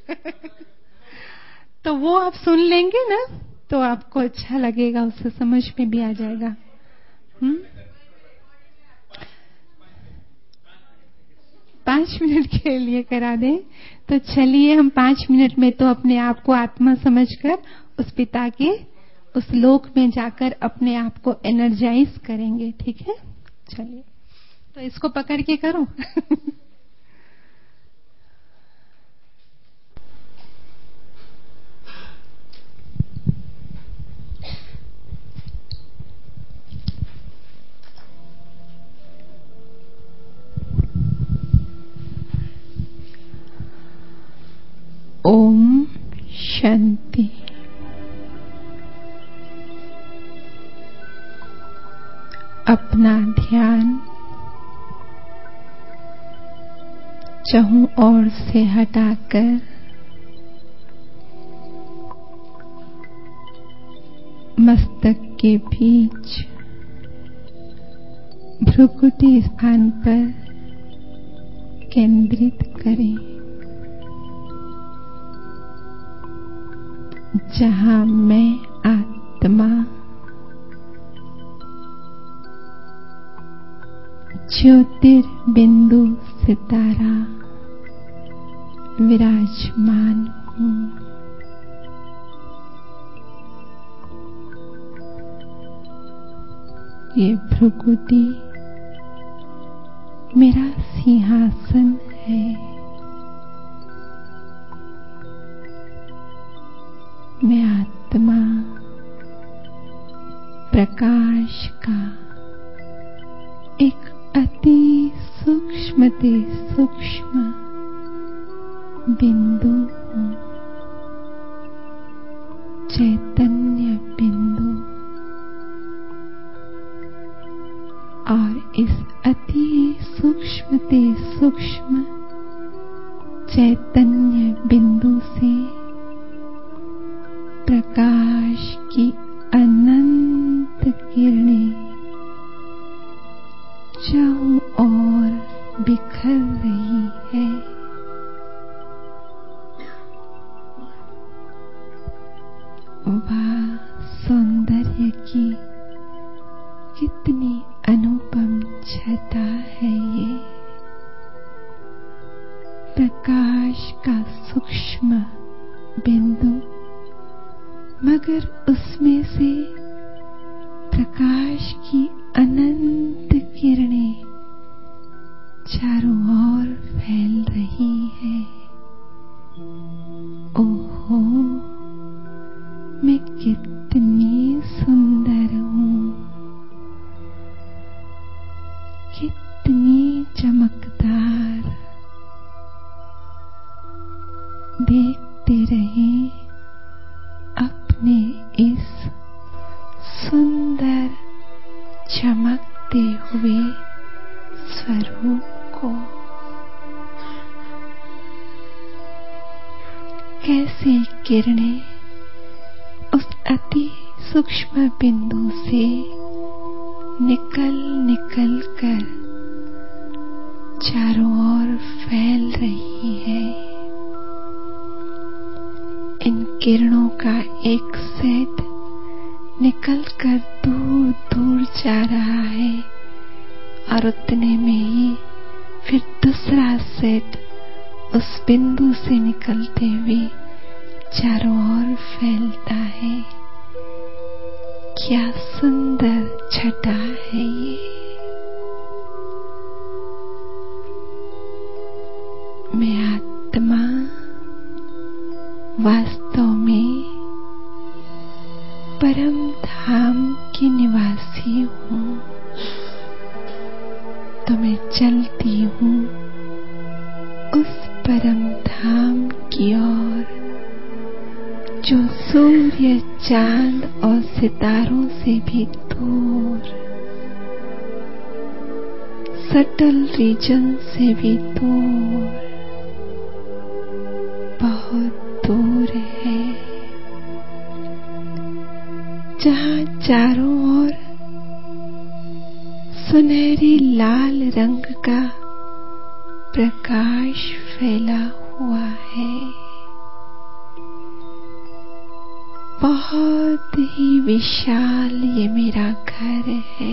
तो वो आप सुन लेंगे ना तो आपको अच्छा लगेगा, उससे समझ में भी आ जाएगा। हम्म पांच मिनट के लिए करा दें तो चलिए हम पांच मिनट में तो अपने आप को आत्मा समझकर उस पिता के उस लोक में जाकर अपने आप को एनर्जाइज करेंगे। ठीक है, चलिए तो इसको पकड़ के करो। ओम शांति। अपना ध्यान चहुं ओर से हटाकर मस्तक के बीच भ्रुकुटी स्थान पर केंद्रित करें, जहां मैं आत्मा ज्योतिर्बिंदु सितारा विराजमान हूं। ये भ्रुकुटी मेरा सिंहासन है। मैं आत्मा प्रकाश का एक अति सूक्ष्म ते सूक्ष्म बिंदु हूं, चैतन्य बिंदु। और इस अति सूक्ष्म ते सूक्ष्म चैतन्य बिंदु से प्रकाश की अनंत किरणें चारों ओर बिखर रही है। वाह, सौंदर्य की कितनी अनुपम छटा है ये। प्रकाश का सूक्ष्म बिंदु, मगर उसमें से प्रकाश की अनंत किरणें चारों ओर फैल रही है। ओहो, मैं कितनी सुंदर हूं, कितनी चमकदार। देखते रहें अपने इस सुंदर चमकते हुए स्वरूप को। कैसे किरणें उस अति सूक्ष्म बिंदु से निकल निकल कर चारों ओर फैल रही है। इन किरणों का एक सेट निकलकर दूर दूर जा रहा है और उतने में ही फिर दूसरा सेट उस बिंदु से निकलते हुए चारों ओर फैलता है। क्या सुंदर छटा है ये। मैं आत्मा वास्तव में परम धाम की निवासी हूं। तो मैं चलती हूं उस परम धाम की ओर, जो सूर्य, चांद और सितारों से भी दूर, सटल रीजन से भी दूर, बहुत दूर है, जहां चारों ओर सुनहरी लाल रंग का प्रकाश फैला हुआ है। बहुत ही विशाल ये मेरा घर है।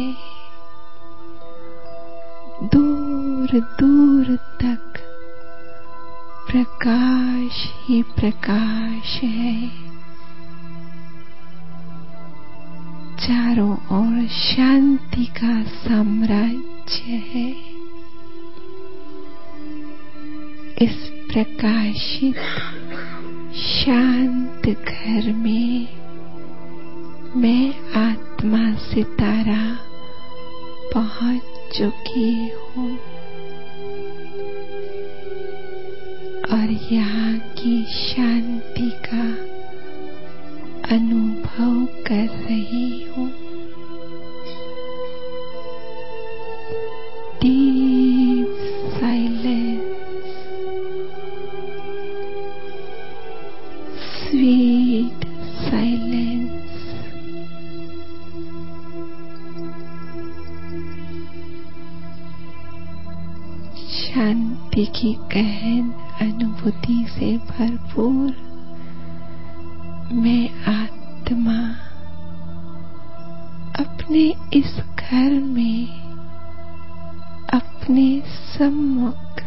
दूर दूर तक प्रकाश ही प्रकाश है। चारों ओर शांति का साम्राज्य है। इस प्रकाशित शांत घर में मैं आत्मा सितारा पहुंच चुकी हूँ और यहाँ की शांति का अनुभव कर रही हूँ। Deep silence, sweet silence. शांति की गहन अनुभूति से भरपूर मैं आत्मा अपने इस घर में अपने सम्मुख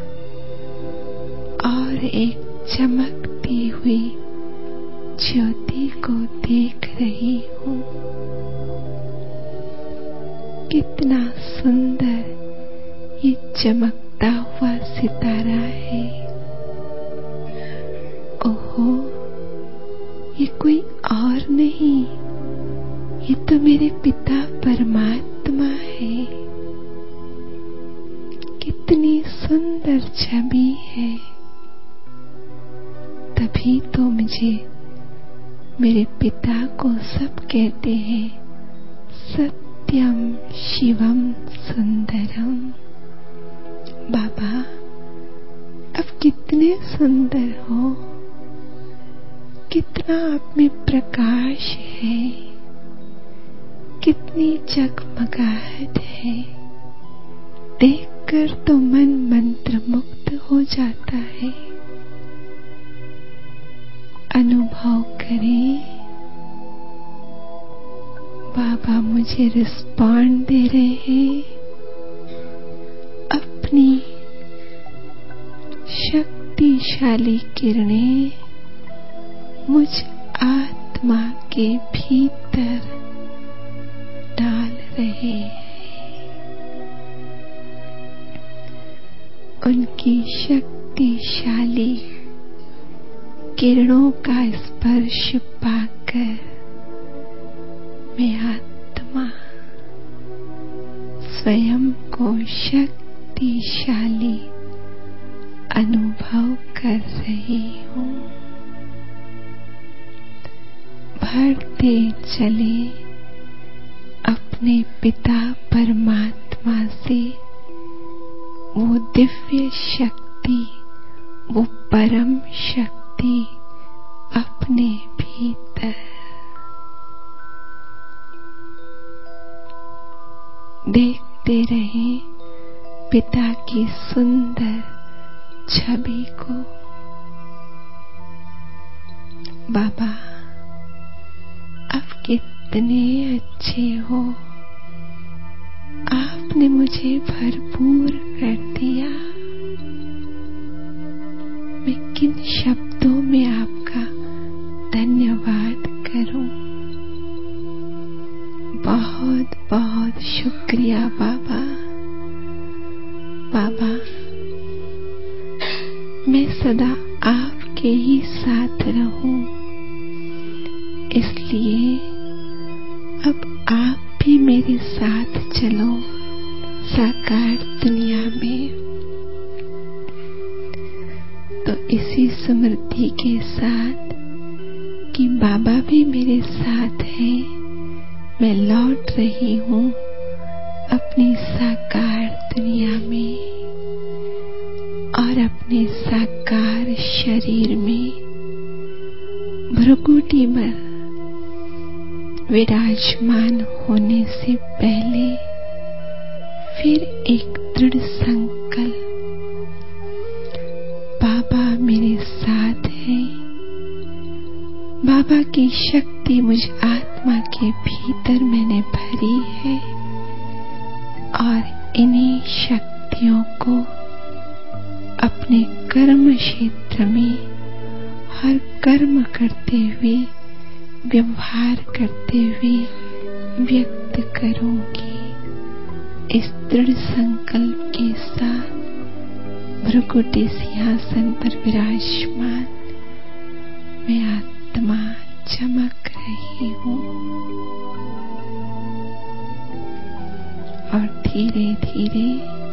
और एक चमकती हुई ज्योति को देख रही हूँ। कितना सुंदर ये चमकता हुआ सितारा है। ओहो, ये कोई और नहीं, ये तो मेरे पिता परमात्मा है। कितनी सुंदर छवि है। तभी तो मुझे मेरे पिता को सब कहते हैं सत्यम शिवम सुंदरम। बाबा, अब कितने सुंदर हो, कितना आप में प्रकाश है, कितनी जगमगाहट है। देखकर तो मन मंत्रमुग्ध हो जाता है। अनुभव करें। बाबा मुझे रिस्पॉन्ड दे रहे हैं। अपनी शक्तिशाली किरणें मुझ आत्मा के भीतर डाल रहे हैं। उनकी शक्तिशाली किरणों का स्पर्श पाकर मैं आत्मा स्वयं को शक्तिशाली अनुभव कर रही हूँ। भरते चले अपने पिता परमात्मा से वो दिव्य शक्ति, वो परम शक्ति अपने भीतर। देखते रहें पिता की सुंदर छवि को। बाबा, आप कितने अच्छे हो। आपने मुझे भरपूर कर दिया। मैं किन शब्दों में आपका धन्यवाद करूं। बहुत बहुत शुक्रिया बाबा। बाबा, मैं सदा आपके ही साथ रहूं, इसलिए अब आप भी मेरे साथ चलो साकार दुनिया में। तो इसी स्मृति के साथ कि बाबा भी मेरे साथ हैं, मैं लौट रही हूँ अपनी साकार दुनिया में और अपने साकार शरीर में भ्रुकुटी में विराजमान होने से पहले फिर एक दृढ़ संकल्प। बाबा मेरे साथ हैं। बाबा की शक्ति शक्ति मुझ आत्मा के भीतर मैंने भरी है और इन्हीं शक्तियों को अपने कर्म क्षेत्र में हर कर्म करते हुए, व्यवहार करते हुए व्यक्त करूंगी। इस दृढ़ संकल्प के साथ भ्रुकुटी सिंहासन पर विराजमान मैं आत्मा चमक रही हूँ और धीरे धीरे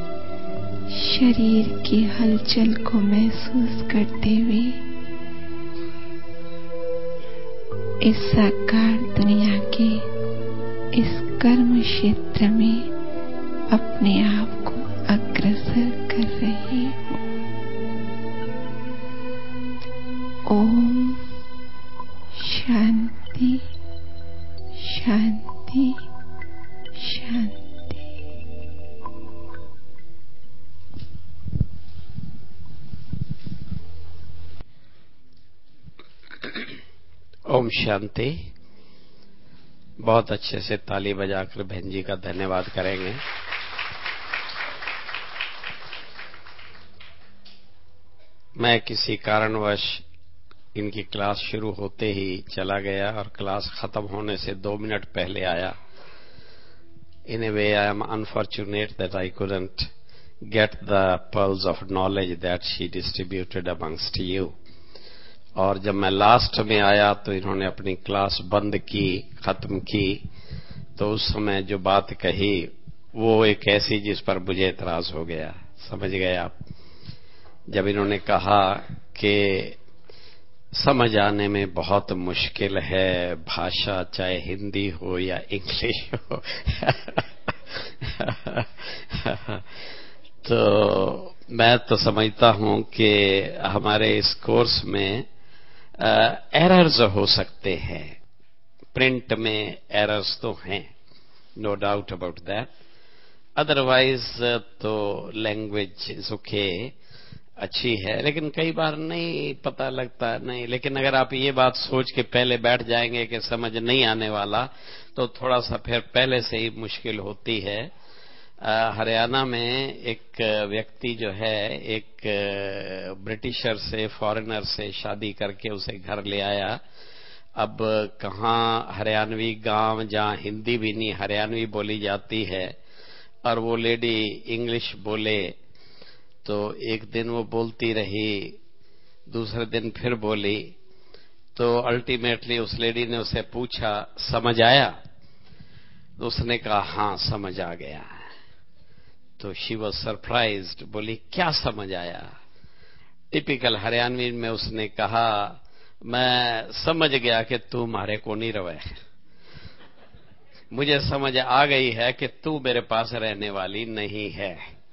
शरीर की हलचल को महसूस करते हुए इस साकार दुनिया के इस कर्म क्षेत्र में अपने आप को अग्रसर कर रही हूँ। ओम शांति शांति शांति। ओम शांति। बहुत अच्छे से ताली बजाकर बहन जी का धन्यवाद करेंगे। मैं किसी कारणवश इनकी क्लास शुरू होते ही चला गया और क्लास खत्म होने से दो मिनट पहले आया। In a way, I am unfortunate that I couldn't get the pearls of knowledge that she distributed amongst you. और जब मैं लास्ट में आया तो इन्होंने अपनी क्लास बंद की, खत्म की, तो उस समय जो बात कही वो एक ऐसी जिस पर मुझे एतराज हो गया। समझ गए आप? जब इन्होंने कहा कि समझ आने में बहुत मुश्किल है भाषा, चाहे हिंदी हो या इंग्लिश हो तो मैं तो समझता हूं कि हमारे इस कोर्स में एरर्स हो सकते हैं। प्रिंट में एरर्स तो हैं, no doubt about that. Otherwise तो लैंग्वेज इज ओके, अच्छी है, लेकिन कई बार नहीं पता लगता नहीं। लेकिन अगर आप ये बात सोच के पहले बैठ जाएंगे कि समझ नहीं आने वाला, तो थोड़ा सा फिर पहले से ही मुश्किल होती है। हरियाणा में एक व्यक्ति जो है, एक ब्रिटिशर से, फॉरेनर से शादी करके उसे घर ले आया। अब कहाँ हरियाणवी गांव जहाँ हिंदी भी नहीं हरियाणवी बोली जाती है और वो लेडी इंग्लिश बोले, तो एक दिन वो बोलती रही, दूसरे दिन फिर बोली, तो अल्टीमेटली उस लेडी ने उसे पूछा समझ आया? तो उसने कहा हाँ समझ आ गया। तो शी वॉज सरप्राइज्ड, बोली क्या समझ आया? टिपिकल हरियाणवी में उसने कहा मैं समझ गया कि तू मारे को नहीं रवे, मुझे समझ आ गई है कि तू मेरे पास रहने वाली नहीं है।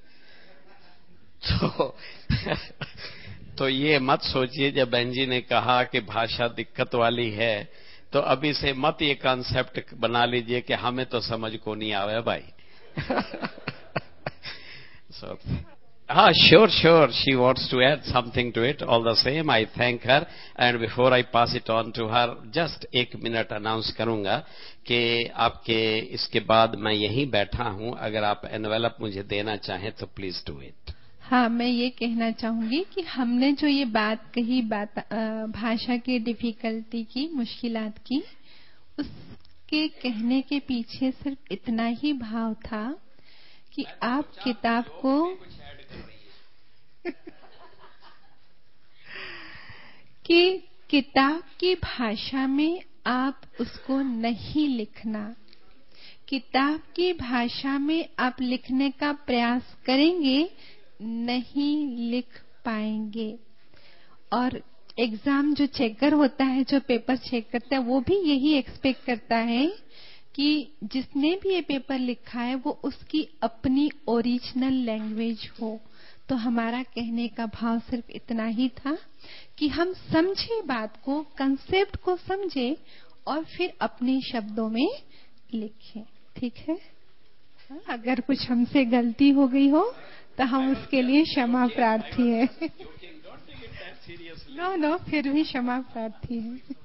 तो तो ये मत सोचिए जब बहन जी ने कहा कि भाषा दिक्कत वाली है, तो अभी से मत ये कॉन्सेप्ट बना लीजिए कि हमें तो समझ को नहीं आवे भाई। So, ah, sure, sure. She wants to add something to it. All the same, I thank her. And before I pass it on to her, just एक मिनट अनाउंस करूंगा कि आपके इसके बाद मैं यहीं बैठा हूं। अगर आप एनवेलप मुझे देना चाहें तो प्लीज डू इट। हाँ, मैं ये कहना चाहूंगी कि हमने जो ये बात कही, बात भाषा की डिफिकल्टी की, मुश्किलात की, उसके कहने के पीछे सिर्फ इतना ही भाव था कि आप किताब को कि किताब की भाषा में आप उसको नहीं लिखना। किताब की भाषा में आप लिखने का प्रयास करेंगे, नहीं लिख पाएंगे। और एग्जाम जो चेकर होता है, जो पेपर चेक करता है, वो भी यही एक्सपेक्ट करता है कि जिसने भी ये पेपर लिखा है वो उसकी अपनी ओरिजिनल लैंग्वेज हो। तो हमारा कहने का भाव सिर्फ इतना ही था कि हम समझे बात को, कंसेप्ट को समझे और फिर अपने शब्दों में लिखें। ठीक है? अगर कुछ हमसे गलती हो गई हो तो हम उसके लिए क्षमा प्रार्थी हैं। नो नो फिर भी क्षमा प्रार्थी है।